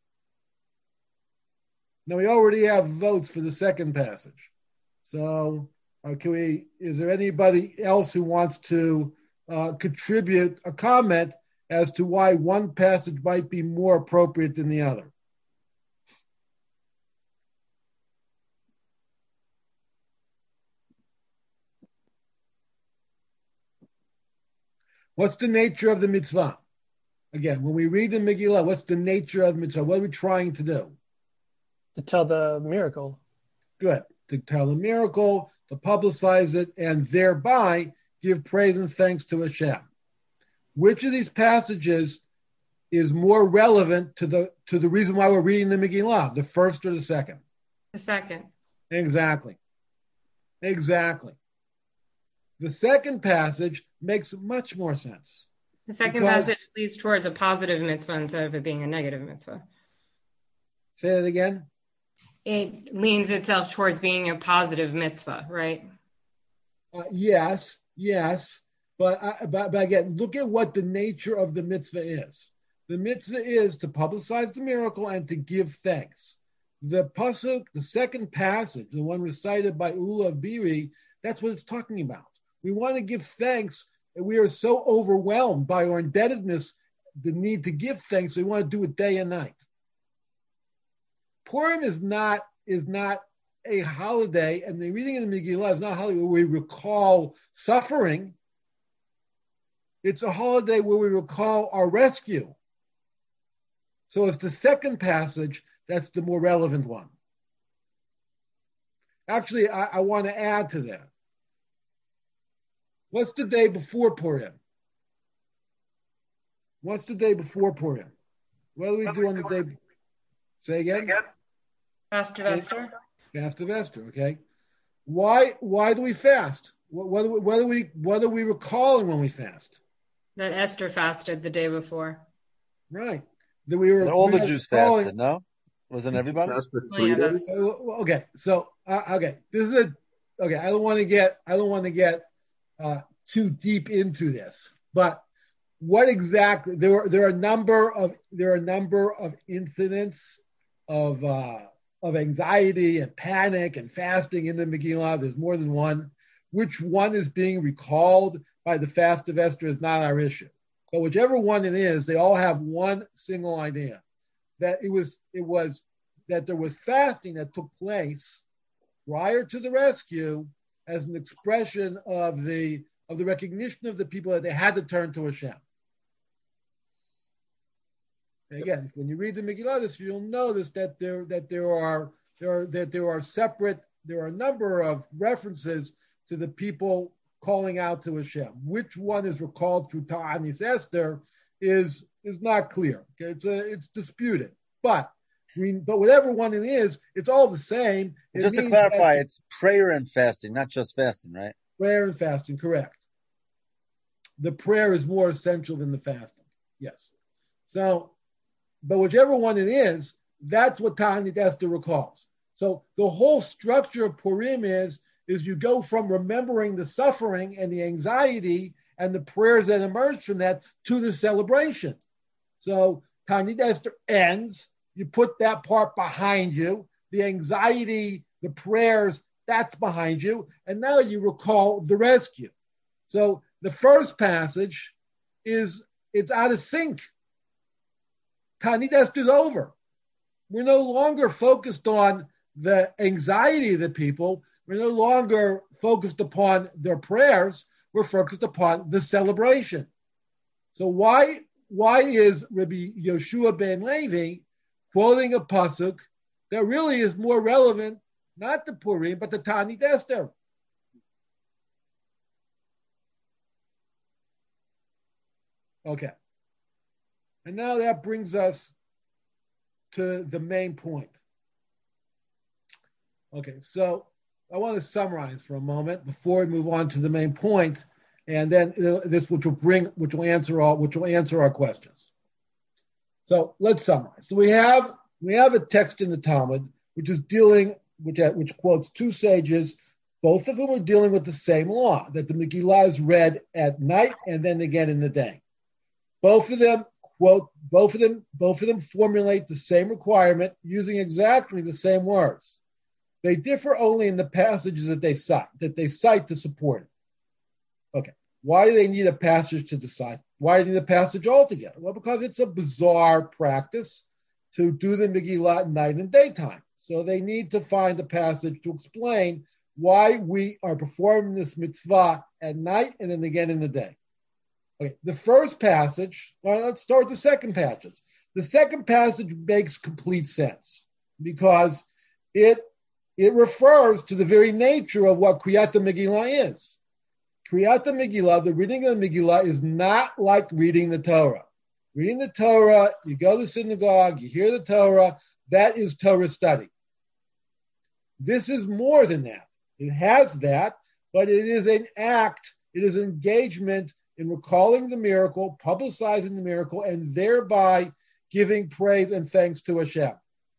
Now, we already have votes for the second passage. So, uh, can we? Is there anybody else who wants to uh, contribute a comment as to why one passage might be more appropriate than the other? What's the nature of the mitzvah? Again, when we read the Megillah, what's the nature of the mitzvah? What are we trying to do? To tell the miracle. Good. To tell the miracle, to publicize it, and thereby give praise and thanks to Hashem. Which of these passages is more relevant to the to the reason why we're reading the Megillah? The first or the second? The second. Exactly. Exactly. The second passage makes much more sense. The second because, passage leads towards a positive mitzvah instead of it being a negative mitzvah. Say that again. It leans itself towards being a positive mitzvah, right? Uh, yes, yes. But, uh, but, but again, look at what the nature of the mitzvah is. The mitzvah is to publicize the miracle and to give thanks. The pasuk, the second passage, the one recited by Ula of Biri, that's what it's talking about. We want to give thanks, and we are so overwhelmed by our indebtedness, the need to give thanks, so we want to do it day and night. Purim is not is not a holiday, and the reading of the Megillah is not a holiday where we recall suffering. It's a holiday where we recall our rescue. So it's the second passage that's the more relevant one. Actually, I, I want to add to that. What's the day before Purim? What's the day before Purim? What do we do on the day? Say again? Fast of Esther. Fast of Esther, okay. Why why do we fast? What, what, do we, what, do we, what are we recalling when we fast? That Esther fasted the day before. Right. That we were and all we the Jews recalling, fasted, no? Wasn't everybody? Oh, yeah, that's... Okay, so uh, okay, this is a okay. I don't want to get I don't want to get uh, too deep into this, but what exactly, there are, there are a number of, there are a number of incidents of, uh, of anxiety and panic and fasting in the Megillah. There's more than one. Which one is being recalled by the fast of Esther is not our issue. But whichever one it is, they all have one single idea, that it was, it was that there was fasting that took place prior to the rescue as an expression of the of the recognition of the people that they had to turn to Hashem. And again, when you read the Megillah, this you'll notice that there that there are there are that there are separate there are a number of references to the people calling out to Hashem. Which one is recalled through Ta'anis Esther is is not clear. Okay, it's a, it's disputed, but. We, but whatever one it is, it's all the same. It Just to clarify, it's prayer and fasting, not just fasting, right? Prayer and fasting, correct. The prayer is more essential than the fasting. Yes. So, but whichever one it is, that's what Ta'anit Esther recalls. So the whole structure of Purim is, is you go from remembering the suffering and the anxiety and the prayers that emerge from that to the celebration. So Ta'anit Esther ends. You put that part behind you, the anxiety, the prayers, that's behind you. And now you recall the rescue. So the first passage is, it's out of sync. Ta'anit Esther is over. We're no longer focused on the anxiety of the people. We're no longer focused upon their prayers. We're focused upon the celebration. So why, why is Rabbi Yoshua ben Levi quoting a pasuk that really is more relevant, not to Purim, but to Ta'anit Esther? Okay. And now that brings us to the main point. Okay, so I want to summarize for a moment before we move on to the main point, and then this, which will bring, which will answer all, which will answer our questions. So let's summarize. So we have we have a text in the Talmud which is dealing, which which quotes two sages, both of whom are dealing with the same law, that the Megillah is read at night and then again in the day. Both of them quote, both of them, both of them formulate the same requirement using exactly the same words. They differ only in the passages that they cite, that they cite to support it. Okay. Why do they need a passage to decide? Why do they need a passage altogether? Well, because it's a bizarre practice to do the Megillah at night and daytime. So they need to find a passage to explain why we are performing this mitzvah at night and then again in the day. Okay, the first passage, well, let's start with the second passage. The second passage makes complete sense because it, it refers to the very nature of what Kriyat Megillah is. Kriyat Megillah, the reading of the Megillah, is not like reading the Torah. Reading the Torah, you go to the synagogue, you hear the Torah, that is Torah study. This is more than that. It has that, but it is an act, it is engagement in recalling the miracle, publicizing the miracle, and thereby giving praise and thanks to Hashem.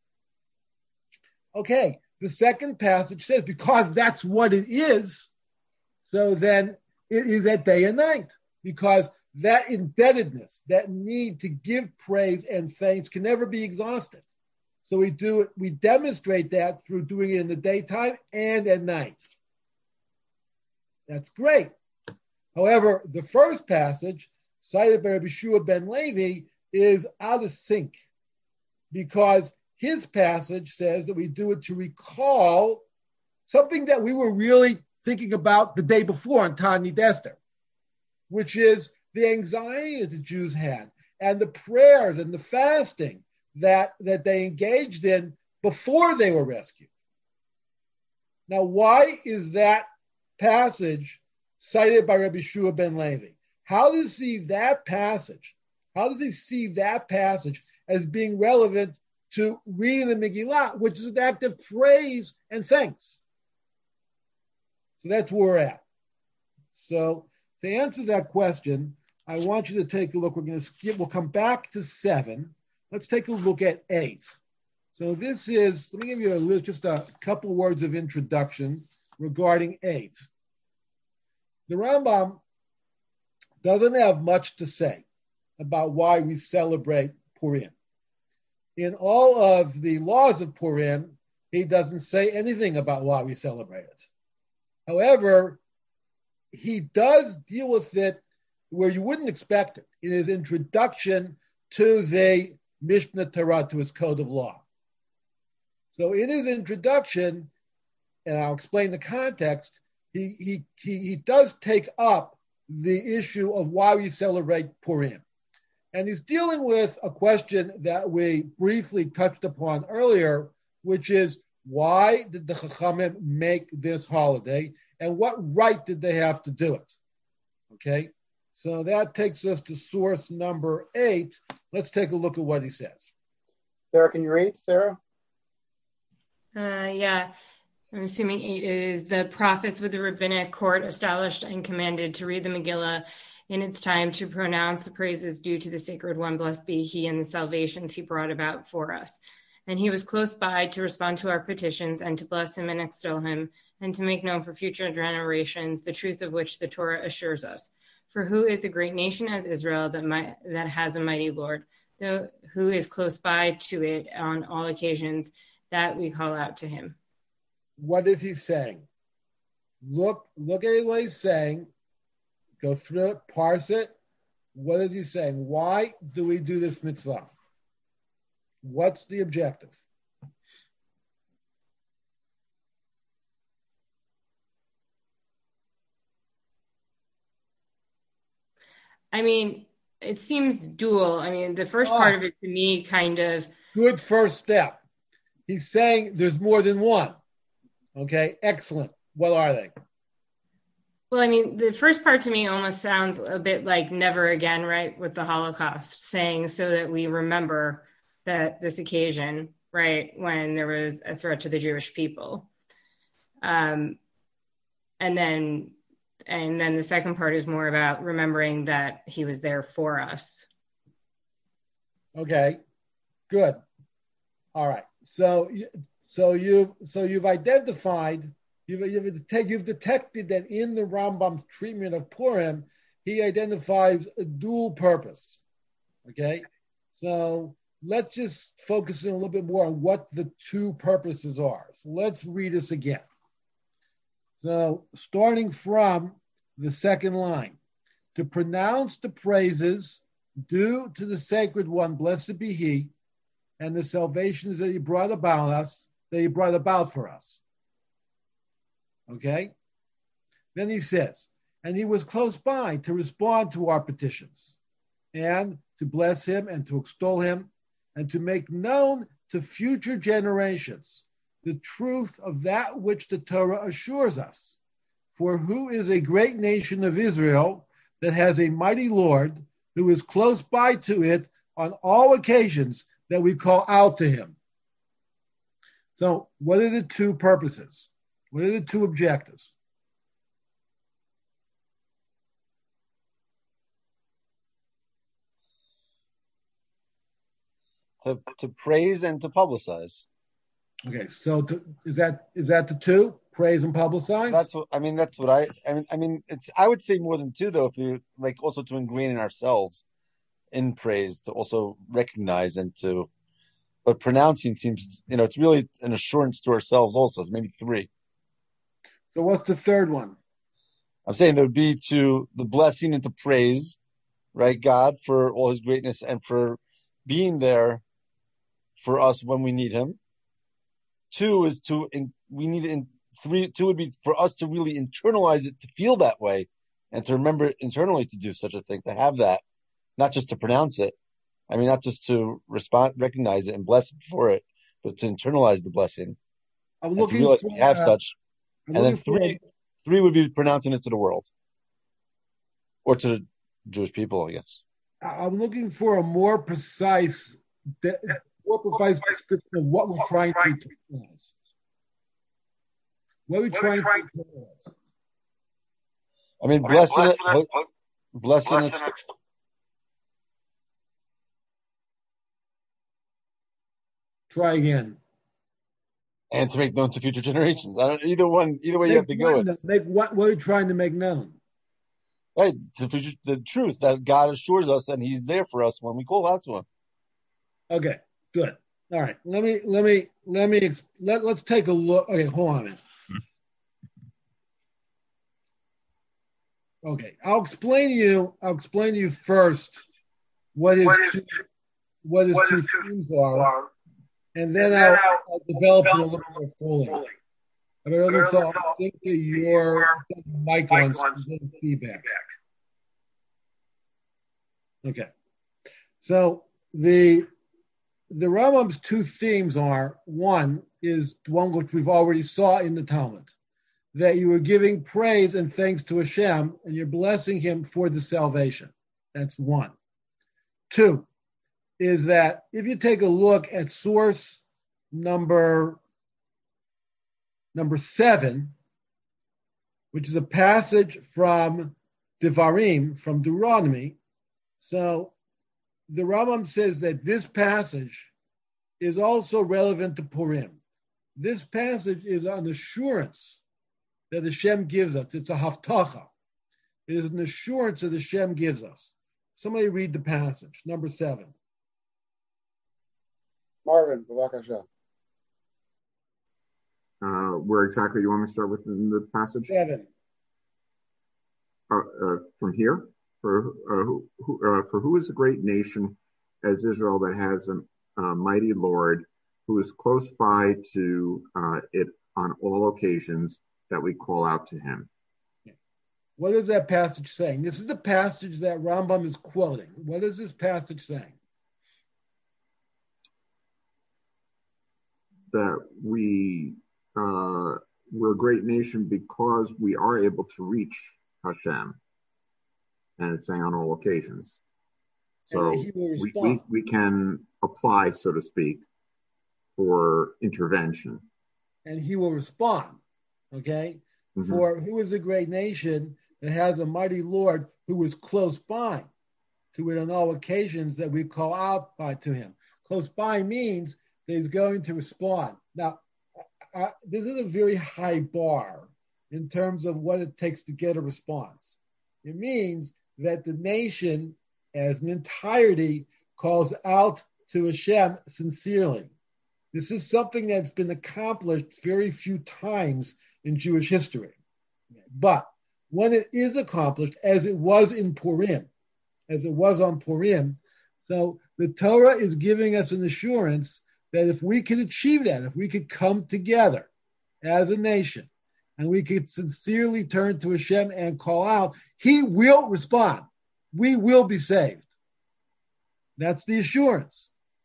Okay, the second passage says, because that's what it is, so then it is at day and night, because that indebtedness, that need to give praise and thanks can never be exhausted. So we do it, we demonstrate that through doing it in the daytime and at night. That's great. However, the first passage, cited by Rabbi Shua ben Levi, is out of sync because his passage says that we do it to recall something that we were really thinking about the day before on Ta'anit Esther, which is the anxiety that the Jews had and the prayers and the fasting that, that they engaged in before they were rescued. Now, why is that passage cited by Rabbi Shua ben Levi? How does he see that passage? How does he see that passage as being relevant to reading the Megillah, which is an act of praise and thanks? So that's where we're at. So to answer that question, I want you to take a look. We're going to skip. We'll come back to seven. Let's take a look at eight. So this is, let me give you a list, just a couple words of introduction regarding eight. The Rambam doesn't have much to say about why we celebrate Purim. In all of the laws of Purim, he doesn't say anything about why we celebrate it. However, he does deal with it where you wouldn't expect it, in his introduction to the Mishnah Torah, to his code of law. So in his introduction, and I'll explain the context, he, he, he, he does take up the issue of why we celebrate Purim. And he's dealing with a question that we briefly touched upon earlier, which is, why did the Chachamim make this holiday, and what right did they have to do it? Okay, so that takes us to source number eight. Let's take a look at what he says. Sarah, can you read, Sarah? Uh, yeah, I'm assuming eight is the prophets with the rabbinic court established and commanded to read the Megillah in its time, to pronounce the praises due to the sacred one, blessed be he, and the salvations he brought about for us. And he was close by to respond to our petitions and to bless him and extol him, and to make known for future generations the truth of which the Torah assures us. For who is a great nation as Israel that might, that has a mighty Lord, though, who is close by to it on all occasions that we call out to him. What is he saying? Look, look at what he's saying. Go through it, parse it. What is he saying? Why do we do this mitzvah? What's the objective? I mean, it seems dual. I mean, the first part of it to me kind of... Good first step. He's saying there's more than one. Okay, excellent. What are they? Well, I mean, the first part to me almost sounds a bit like never again, right? With the Holocaust, saying so that we remember that this occasion, right, when there was a threat to the Jewish people. Um, and then, and then the second part is more about remembering that he was there for us. Okay, good. All right. So, so you, so you've identified. You've, you've, you've detected that in the Rambam's treatment of Purim, he identifies a dual purpose. Okay, so let's just focus in a little bit more on what the two purposes are. So let's read this again. So starting from the second line, to pronounce the praises due to the sacred one, blessed be he, and the salvations that he brought about us, that he brought about for us. Okay? Then he says, and he was close by to respond to our petitions, and to bless him and to extol him, and to make known to future generations the truth of that which the Torah assures us. For who is a great nation of Israel that has a mighty Lord, who is close by to it on all occasions that we call out to him? So what are the two purposes? What are the two objectives? To, to praise and to publicize. Okay, so to, is that is that the two? Praise and publicize? That's what I mean. That's what I. I mean, I mean, it's. I would say more than two, though. If you like, also to ingrain in ourselves in praise, to also recognize and to. But pronouncing seems, you know, it's really an assurance to ourselves. Also, maybe three. So what's the third one? I'm saying there would be to the blessing and to praise, right? God for all his greatness and for being there for us when we need him. Two is to, in, we need in three, two would be for us to really internalize it, to feel that way and to remember internally to do such a thing, to have that, not just to pronounce it. I mean, not just to respond, recognize it and bless it for it, but to internalize the blessing. I'm looking to realize for, we have uh, such. I'm and then three, for... three would be pronouncing it to the world or to the Jewish people, I guess. I'm looking for a more precise, more precise description of what we're trying to internalize. What are we trying to internalize? I mean, blessing it, blessing it. Try again. And to make known to future generations. I don't either one, either way make you have to go with. Make what, what are you trying to make known? Right, it's the truth that God assures us, and He's there for us when we call out to Him. Okay, good. All right, let me let me let me let let's take a look. Okay, hold on a minute. Okay, I'll explain to you. I'll explain to you first what his what two, what his what two themes are, are, and then, and then I'll, I'll, I'll develop it a little more fully. fully. I mean, other thought, I think that your mic on some feedback. Okay, so the the Rambam's two themes are: one is the one which we've already saw in the Talmud, that you are giving praise and thanks to Hashem, and you're blessing Him for the salvation. That's one. Two is that if you take a look at source number number seven, which is a passage from Devarim, from Deuteronomy, so the Rambam says that this passage is also relevant to Purim. This passage is an assurance that Hashem gives us. It's a haftacha. It is an assurance that Hashem gives us. Somebody read the passage, number seven. Marvin, b'vakasha. Uh, where exactly do you want me to start with in the passage? Seven. Uh, uh, from here? For uh, who, who, uh, for who is a great nation as Israel that has a, a mighty Lord who is close by to uh, it on all occasions that we call out to Him? What is that passage saying? This is the passage that Rambam is quoting. What is this passage saying? That we uh, we're a great nation because we are able to reach Hashem. And it's saying on all occasions. So we, we, we can apply, so to speak, for intervention. And He will respond, okay? Mm-hmm. For who is a great nation that has a mighty Lord who is close by to it on all occasions that we call out by to Him. Close by means that He's going to respond. Now, I, this is a very high bar in terms of what it takes to get a response. It means that the nation as an entirety calls out to Hashem sincerely. This is something that's been accomplished very few times in Jewish history. But when it is accomplished, as it was in Purim, as it was on Purim, so the Torah is giving us an assurance that if we could achieve that, if we could come together as a nation, and we could sincerely turn to Hashem and call out, He will respond. We will be saved. That's the assurance.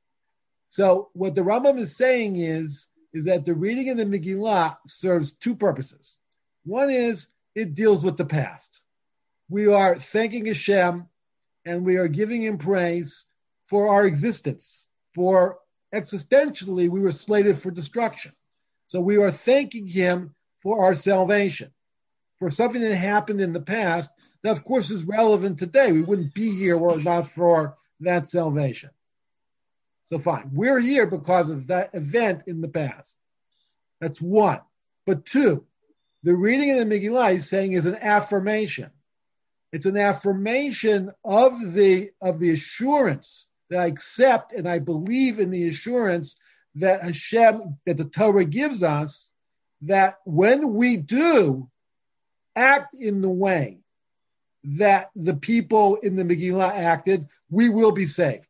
So what the Rambam is saying is, is that the reading of the Megillah serves two purposes. One is it deals with the past. We are thanking Hashem and we are giving Him praise for our existence. For existentially, we were slated for destruction. So we are thanking Him for our salvation, for something that happened in the past that, of course, is relevant today. We wouldn't be here were it not for that salvation. So fine, we're here because of that event in the past. That's one. But two, the reading of the Megillah is saying is an affirmation. It's an affirmation of the, of the assurance that I accept and I believe in the assurance that Hashem, that the Torah gives us, that when we do act in the way that the people in the Megillah acted, we will be saved.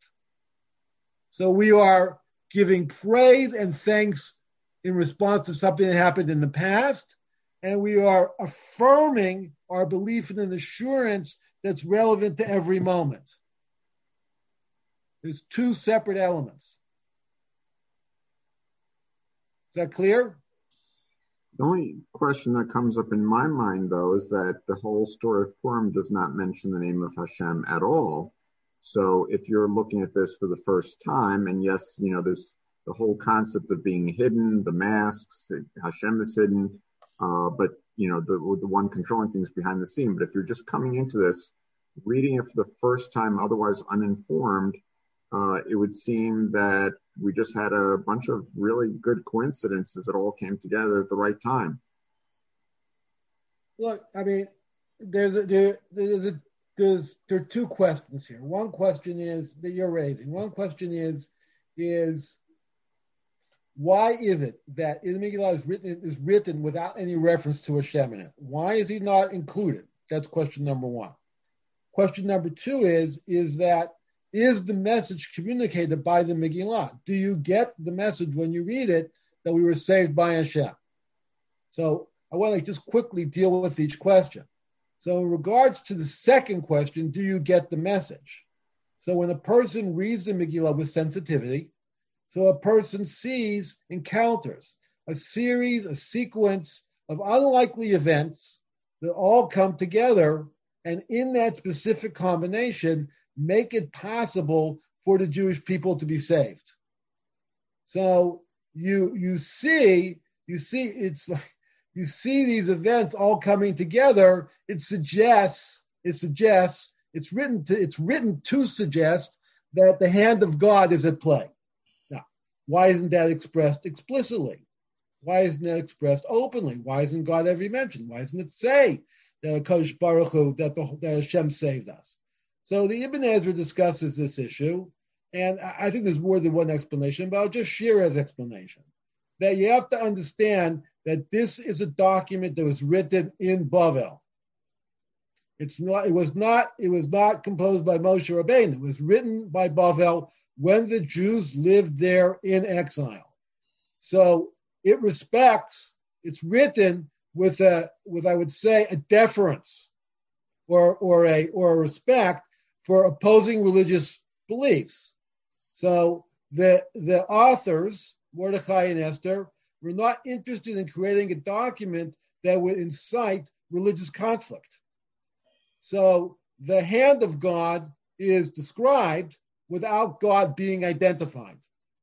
So we are giving praise and thanks in response to something that happened in the past, and we are affirming our belief in an assurance that's relevant to every moment. There's two separate elements. Is that clear? The only question that comes up in my mind, though, is that the whole story of Purim does not mention the name of Hashem at all. So if you're looking at this for the first time, and yes, you know, there's the whole concept of being hidden, the masks, Hashem is hidden, uh, but, you know, the, the one controlling things behind the scene. But if you're just coming into this, reading it for the first time, otherwise uninformed, uh, it would seem that we just had a bunch of really good coincidences that all came together at the right time. Look, I mean, there's a, there, there's a, there's there are two questions here. One question is that you're raising. One question is is why is it that in the Megillah is written is written without any reference to Hashem in it? Why is he not included? That's question number one. Question number two is is that is the message communicated by the Megillah? Do you get the message when you read it that we were saved by Hashem? So I want to just quickly deal with each question. So in regards to the second question, do you get the message? So when a person reads the Megillah with sensitivity, so a person sees, encounters a series, a sequence of unlikely events that all come together, and in that specific combination, make it possible for the Jewish people to be saved. So you you see, you see, it's like you see these events all coming together. It suggests, it suggests, it's written to, it's written to suggest that the hand of God is at play. Now, why isn't that expressed explicitly? Why isn't that expressed openly? Why isn't God ever mentioned? Why doesn't it say that Kodesh Baruch Hu, that, the, that Hashem saved us? So the Ibn Ezra discusses this issue, and I think there's more than one explanation, but I'll just share as explanation. That you have to understand that this is a document that was written in Bavel. It's not, it was not, it was not composed by Moshe Rabbeinu. It was written by Bavel when the Jews lived there in exile. So it respects, it's written with a, with I would say, a deference or or a or a respect for opposing religious beliefs. So the the authors, Mordechai and Esther, were not interested in creating a document that would incite religious conflict. So the hand of God is described without God being identified.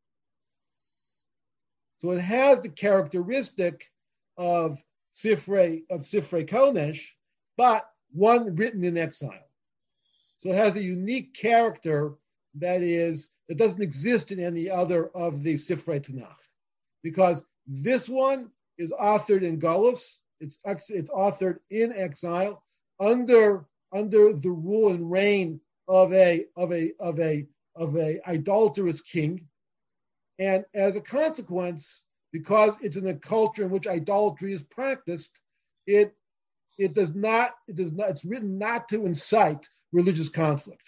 So it has the characteristic of Sifrei of Sifrei Kodesh, but one written in exile. So it has a unique character that is that doesn't exist in any other of the Sifrei Tanakh, because this one is authored in Galus. It's it's authored in exile under under the rule and reign of a of a of a of a idolatrous king, and as a consequence, because it's in a culture in which idolatry is practiced, it it does not it does not it's written not to incite religious conflict.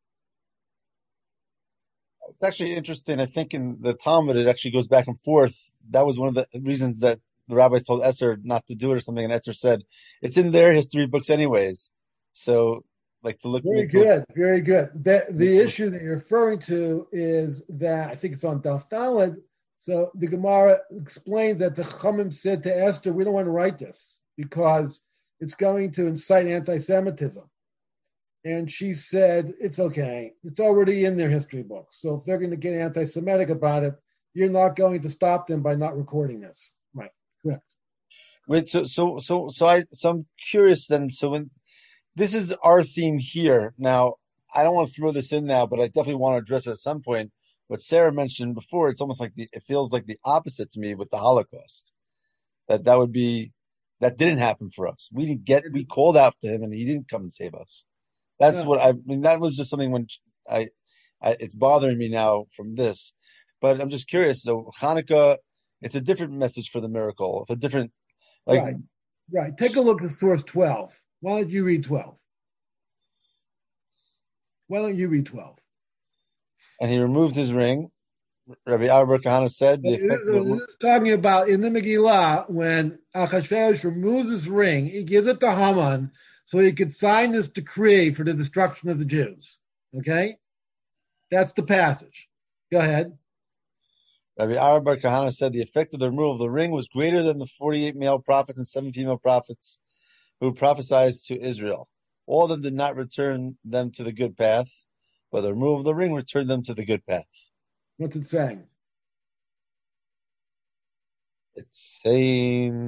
It's actually interesting. I think in the Talmud, it actually goes back and forth. That was one of the reasons that the rabbis told Esther not to do it or something. And Esther said, it's in their history books anyways. So like to look. Very good. Very good. The, the issue that you're referring to is that I think it's on Daf Daled. So the Gemara explains that the Chachamim said to Esther, we don't want to write this because it's going to incite anti-Semitism. And she said, it's okay. It's already in their history books. So if they're going to get anti-Semitic about it, you're not going to stop them by not recording this. Right. Correct. Wait, so, so, so, so I, so I'm curious then. So when this is our theme here now, I don't want to throw this in now, but I definitely want to address it at some point. What Sarah mentioned before, it's almost like the, it feels like the opposite to me with the Holocaust. That that would be, that didn't happen for us. We didn't get, we called out to him and he didn't come and save us. That's yeah. what I, I mean. That was just something when I, I, it's bothering me now from this, but I'm just curious. So Hanukkah, it's a different message for the miracle. It's a different, like, right, right. Take a look at source twelve. Why don't you read twelve? Why don't you read twelve? And he removed his ring. Rabbi Arber Kahana said, the this, is, this is talking about in the Megillah when Achashverosh removes his ring, he gives it to Haman, so he could sign this decree for the destruction of the Jews. Okay? That's the passage. Go ahead. Rabbi Arber Kahana said the effect of the removal of the ring was greater than the forty-eight male prophets and seven female prophets who prophesied to Israel. All of them did not return them to the good path, but the removal of the ring returned them to the good path. What's it saying? It's saying...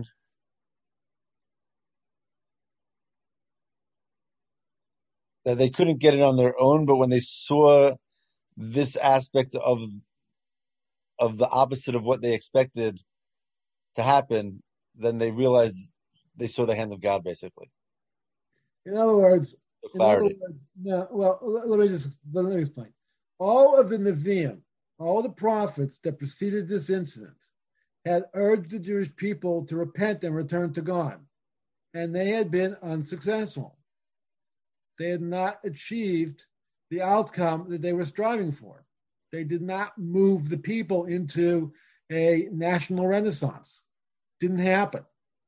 that they couldn't get it on their own, but when they saw this aspect of of the opposite of what they expected to happen, then they realized they saw the hand of God, basically. In other words, in other Clarity. words, no, well, let let me just let me explain. All of the Nevi'im, all the prophets that preceded this incident, had urged the Jewish people to repent and return to God, and they had been unsuccessful. They had not achieved the outcome that they were striving for. They did not move the people into a national renaissance. Didn't happen.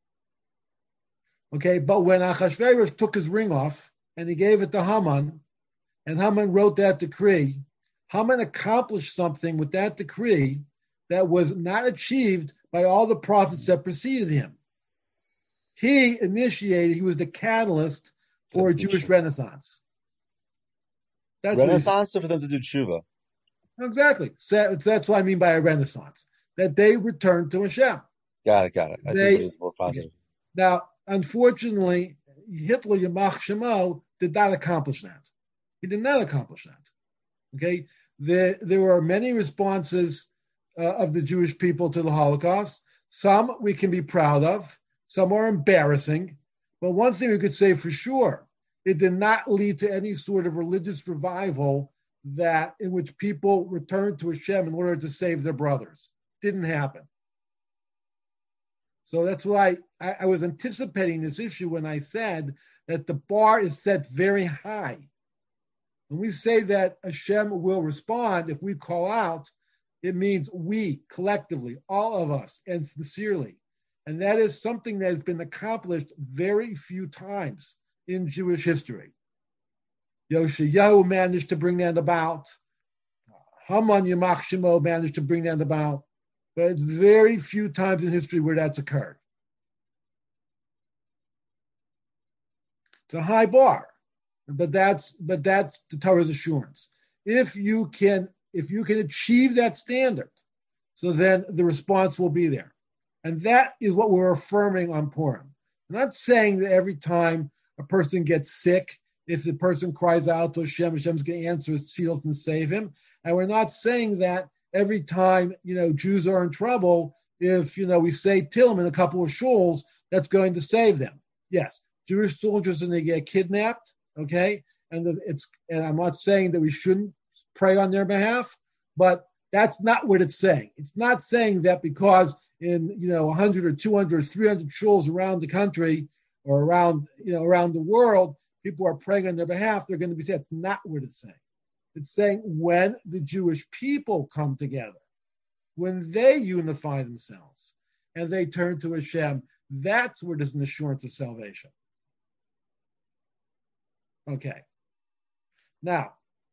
Okay, but when Achashverosh took his ring off and he gave it to Haman, and Haman wrote that decree, Haman accomplished something with that decree that was not achieved by all the prophets that preceded him. He initiated, he was the catalyst for a Jewish renaissance. That's Renaissance or for them to do tshuva? Exactly. So that's what I mean by a renaissance, that they returned to Hashem. Got it, got it. I They- think it is more positive. Okay. Now, unfortunately, Hitler, Yamach Shemo, did not accomplish that. He did not accomplish that. Okay? There, there were many responses uh, of the Jewish people to the Holocaust. Some we can be proud of. Some are embarrassing. But one thing we could say for sure, it did not lead to any sort of religious revival that in which people returned to Hashem in order to save their brothers. Didn't happen. So that's why I, I was anticipating this issue when I said that the bar is set very high. When we say that Hashem will respond, if we call out, it means we collectively, all of us, and sincerely. And that is something that has been accomplished very few times in Jewish history. Yoshayahu managed to bring that about. Haman Yamach Shemo managed to bring that about. But it's very few times in history where that's occurred. It's a high bar, but that's but that's the Torah's assurance. If you can, if you can achieve that standard, so then the response will be there, and that is what we're affirming on Purim. We're not saying that every time a person gets sick, if the person cries out to Hashem, Hashem's going to answer his tefillos and save him, and we're not saying that every time, you know, Jews are in trouble, if, you know, we say Tilm in a couple of shuls, that's going to save them. Yes, Jewish soldiers and they get kidnapped, okay? And the, it's and I'm not saying that we shouldn't pray on their behalf, but that's not what it's saying. It's not saying that because in, you know, one hundred or two hundred or three hundred shuls around the country or around, you know, around the world, people are praying on their behalf, they're going to be saved. That's not what it's saying. It's saying when the Jewish people come together, when they unify themselves and they turn to Hashem, that's where there's an assurance of salvation. Okay. Now,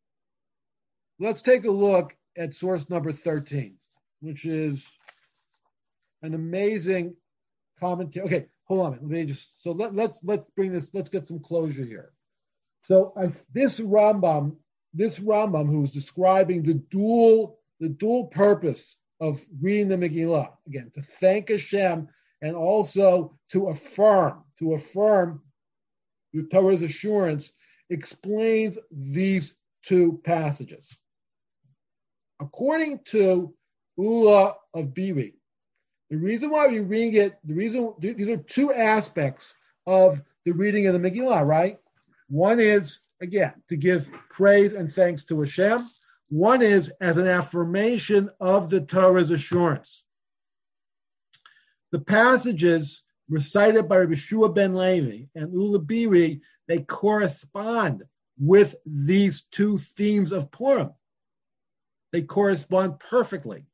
let's take a look at source number thirteen, which is an amazing commentary. Okay, hold on. Let me just, so let, let's, let's bring this, let's get some closure here. So I, this Rambam, This Rambam, who is describing the dual, the dual purpose of reading the Megillah, again, to thank Hashem and also to affirm, to affirm the Torah's assurance, explains these two passages. According to Ula of Biri, the reason why we read it, the reason, these are two aspects of the reading of the Megillah, right? One is, again, to give praise and thanks to Hashem. One is as an affirmation of the Torah's assurance. The passages recited by Rabbi Shua ben Levi and Ula Biri, they correspond with these two themes of Purim. They correspond perfectly.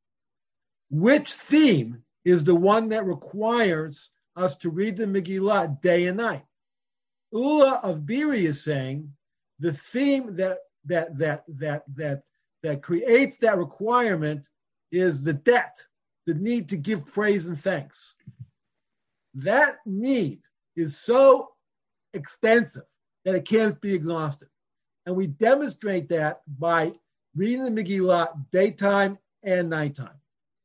Which theme is the one that requires us to read the Megillah day and night? Ula of Biri is saying the theme that that that that that that creates that requirement is the debt, the need to give praise and thanks. That need is so extensive that it can't be exhausted. And we demonstrate that by reading the Megillah daytime and nighttime.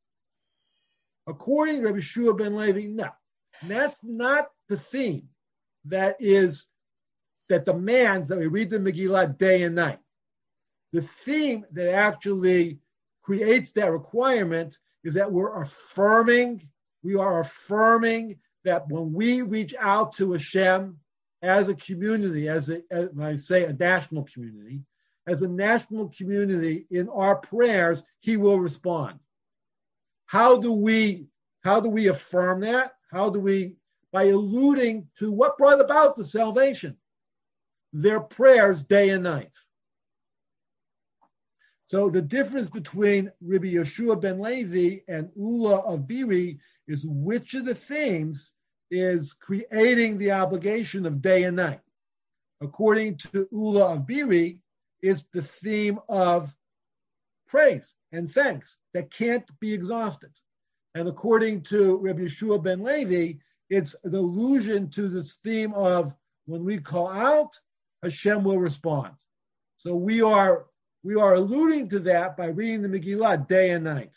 According to Rabbi Shua ben Levi, no, that's not the theme that is, that demands that we read the Megillah day and night. The theme that actually creates that requirement is that we're affirming, we are affirming that when we reach out to Hashem as a community, as, a, as I say a national community, as a national community in our prayers, he will respond. How do we, how do we affirm that? How do we, by alluding to what brought about the salvation, their prayers day and night. So the difference between Rabbi Yeshua ben Levi and Ula of Biri is which of the themes is creating the obligation of day and night. According to Ula of Biri, it's the theme of praise and thanks that can't be exhausted. And according to Rabbi Yeshua ben Levi, it's an allusion to this theme of when we call out, Hashem will respond. So we are we are alluding to that by reading the Megillah day and night.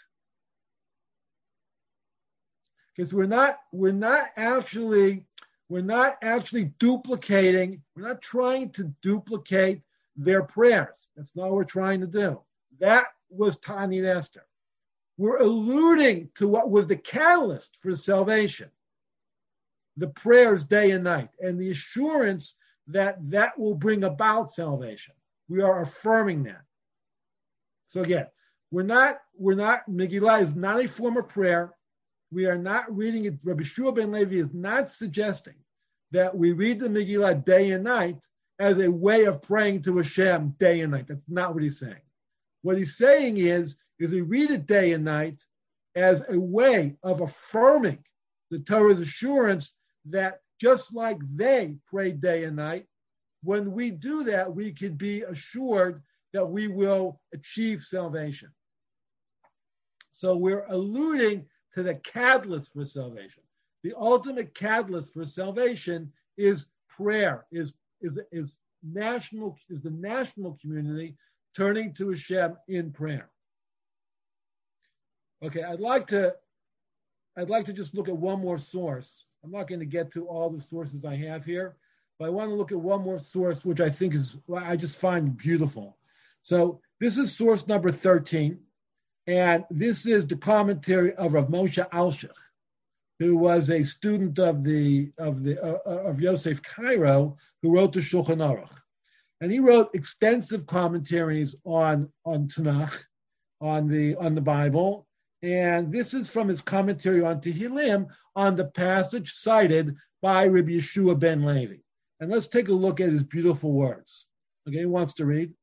Because we're not we're not actually we're not actually duplicating, we're not trying to duplicate their prayers. That's not what we're trying to do. That was Ta'anit Esther. We're alluding to what was the catalyst for salvation, the prayers day and night, and the assurance that that will bring about salvation. We are affirming that. So again, we're not, we're not, Megillah is not a form of prayer. We are not reading it. Rabbi Yeshua ben Levi is not suggesting that we read the Megillah day and night as a way of praying to Hashem day and night. That's not what he's saying. What he's saying is, is we read it day and night as a way of affirming the Torah's assurance that just like they pray day and night, when we do that, we can be assured that we will achieve salvation. So we're alluding to the catalyst for salvation. The ultimate catalyst for salvation is prayer, is, is, is national, is the national community turning to Hashem in prayer. Okay, I'd like to, I'd like to just look at one more source. I'm not going to get to all the sources I have here, but I want to look at one more source, which I think is, I just find beautiful. So this is source number thirteen, and this is the commentary of Rav Moshe Alshich, who was a student of the of the uh, of Yosef Cairo, who wrote the Shulchan Aruch, and he wrote extensive commentaries on on Tanakh, on the on the Bible. And this is from his commentary on Tehillim on the passage cited by Rabbi Yeshua ben Levi. And let's take a look at his beautiful words. Okay, who wants to read?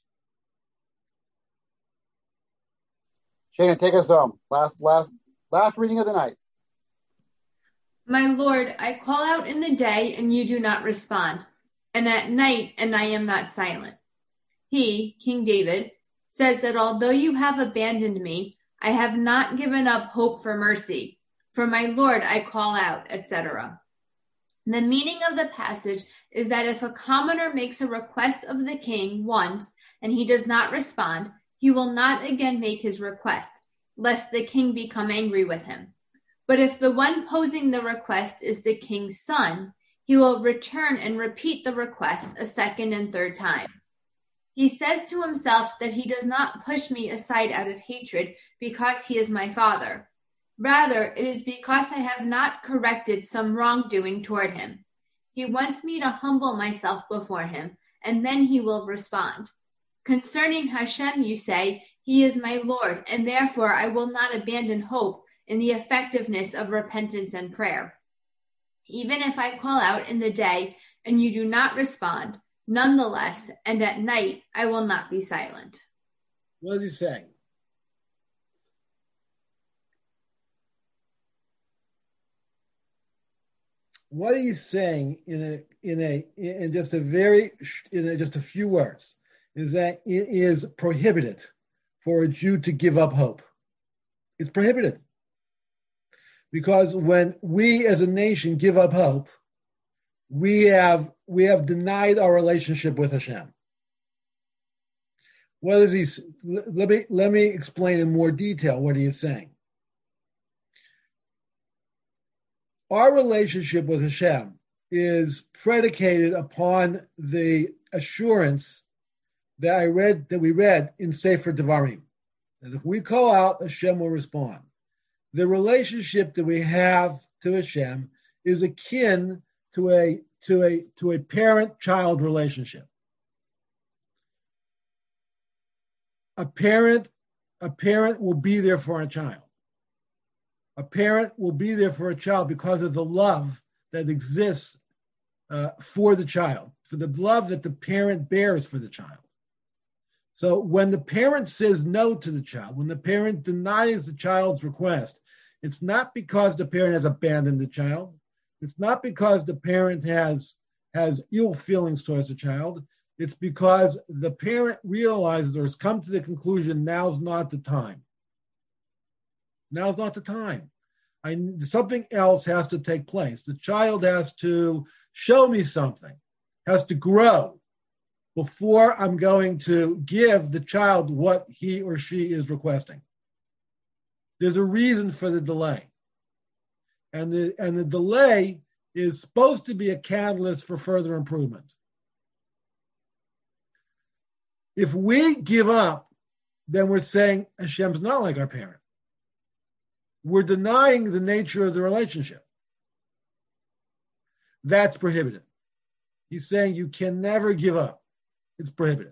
Shana, take us home. Last, last, last reading of the night. My Lord, I call out in the day and you do not respond, and at night and I am not silent. He, King David, says that although you have abandoned me, I have not given up hope for mercy. For my Lord, I call out, et cetera. The meaning of the passage is that if a commoner makes a request of the king once and he does not respond, he will not again make his request, lest the king become angry with him. But if the one posing the request is the king's son, he will return and repeat the request a second and third time. He says to himself that he does not push me aside out of hatred because he is my father. Rather, it is because I have not corrected some wrongdoing toward him. He wants me to humble myself before him, and then he will respond. Concerning Hashem, you say, he is my Lord, and therefore I will not abandon hope in the effectiveness of repentance and prayer. Even if I call out in the day and you do not respond, nonetheless, and at night, I will not be silent. What is he saying? What are you saying in a in a in just a very in a, just a few words is that it is prohibited for a Jew to give up hope. It's prohibited because when we as a nation give up hope, we have we have denied our relationship with Hashem. What is he? Let me let me explain in more detail what he is saying. Our relationship with Hashem is predicated upon the assurance that I read that we read in Sefer Devarim. And if we call out, Hashem will respond. The relationship that we have to Hashem is akin to a to a to a parent-child relationship. A parent, a parent will be there for a child. A parent will be there for a child because of the love that exists uh, for the child, for the love that the parent bears for the child. So when the parent says no to the child, when the parent denies the child's request, it's not because the parent has abandoned the child. It's not because the parent has, has ill feelings towards the child. It's because the parent realizes or has come to the conclusion, now's not the time. Now's not the time. I, something else has to take place. The child has to show me something, has to grow before I'm going to give the child what he or she is requesting. There's a reason for the delay. And the, and the delay is supposed to be a catalyst for further improvement. If we give up, then we're saying Hashem's not like our parent. We're denying the nature of the relationship. That's prohibited. He's saying you can never give up. It's prohibited.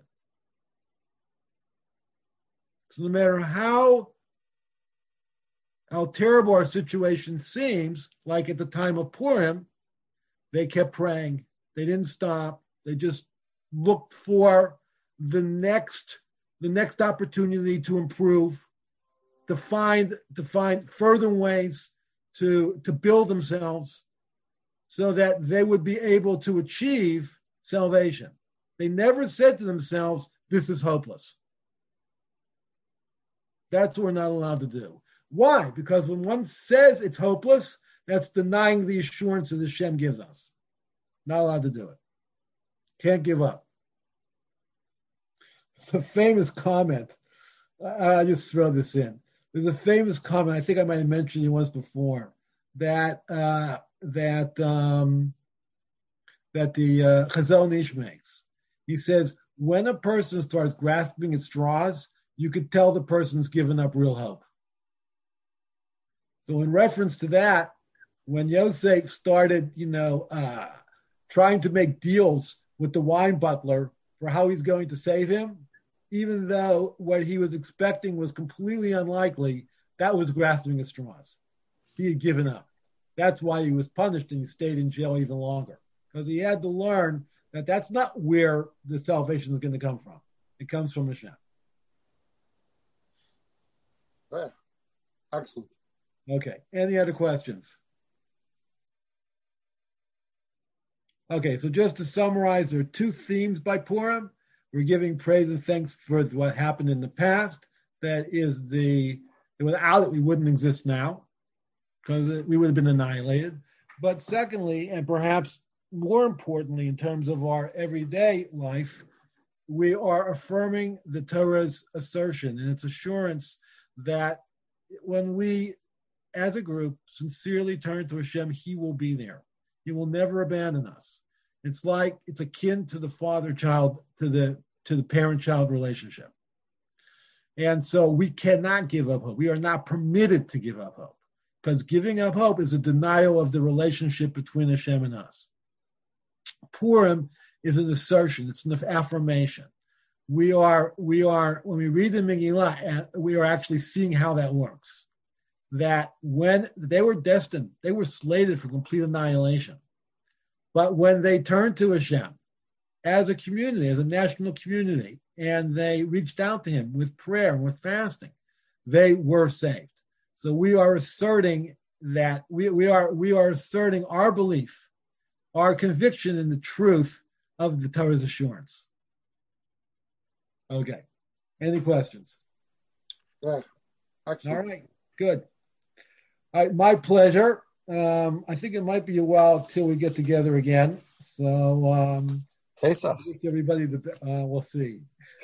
So no matter how, how terrible our situation seems, like at the time of Purim, they kept praying. They didn't stop. They just looked for the next, the next opportunity to improve, to find, to find further ways to, to build themselves so that they would be able to achieve salvation. They never said to themselves, this is hopeless. That's what we're not allowed to do. Why? Because when one says it's hopeless, that's denying the assurance that Hashem gives us. Not allowed to do it. Can't give up. A famous comment. I'll just throw this in. There's a famous comment. I think I might have mentioned it once before that uh, that um, that the uh, Chazal Ish makes. He says when a person starts grasping at straws, you could tell the person's given up real hope. So in reference to that, when Yosef started, you know, uh, trying to make deals with the wine butler for how he's going to save him, even though what he was expecting was completely unlikely, that was grasping at straws. He had given up. That's why he was punished and he stayed in jail even longer, because he had to learn that that's not where the salvation is going to come from. It comes from Hashem. Right. Excellent. Okay. Any other questions? Okay, so just to summarize, there are two themes by Purim. We're giving praise and thanks for what happened in the past. That is the, without it, we wouldn't exist now because we would have been annihilated. But secondly, and perhaps more importantly, in terms of our everyday life, we are affirming the Torah's assertion and its assurance that when we, as a group, sincerely turn to Hashem, He will be there. He will never abandon us. It's like, it's akin to the father-child, to the to the parent-child relationship. And so we cannot give up hope. We are not permitted to give up hope, because giving up hope is a denial of the relationship between Hashem and us. Purim is an assertion. It's an affirmation. We are, we are, when we read the Megillah, we are actually seeing how that works. That when they were destined, they were slated for complete annihilation. But when they turned to Hashem as a community, as a national community, and they reached out to Him with prayer and with fasting, they were saved. So we are asserting that we, we are we are asserting our belief, our conviction in the truth of the Torah's assurance. Okay. Any questions? Yeah. Excellent. All right. Good. All right, my pleasure. Um, I think it might be a while till we get together again. So, um, Pesach. Everybody, the uh, we'll see.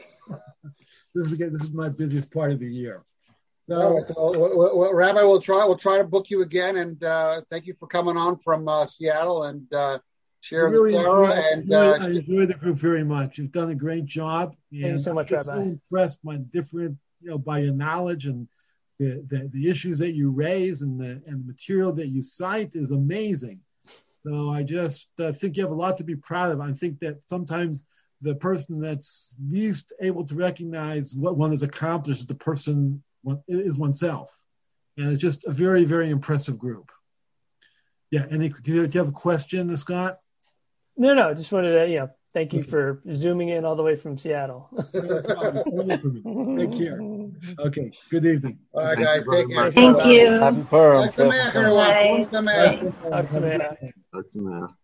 this is this is my busiest part of the year. So, right, well, well, well, Rabbi, we'll try we'll try to book you again, and uh, thank you for coming on from uh, Seattle and uh, sharing really the Torah. enjoy, And really, uh, I enjoy the group very much. You've done a great job. Thank you so much, I'm Rabbi. so impressed by different, you know, by your knowledge and the, the the issues that you raise and the and the material that you cite is amazing. So I just uh, think you have a lot to be proud of. I think that sometimes the person that's least able to recognize what one has accomplished is the person one, is oneself. And it's just a very, very impressive group. Yeah, any, do you have a question, Scott? No, no, just wanted to, you know, thank you for zooming in all the way from Seattle. Take care. Okay, good evening. All right, guys, take care. Thank you. Happy Purim. Talk to Matt, everyone. Bye. Talk to Matt. Talk to me. That's enough.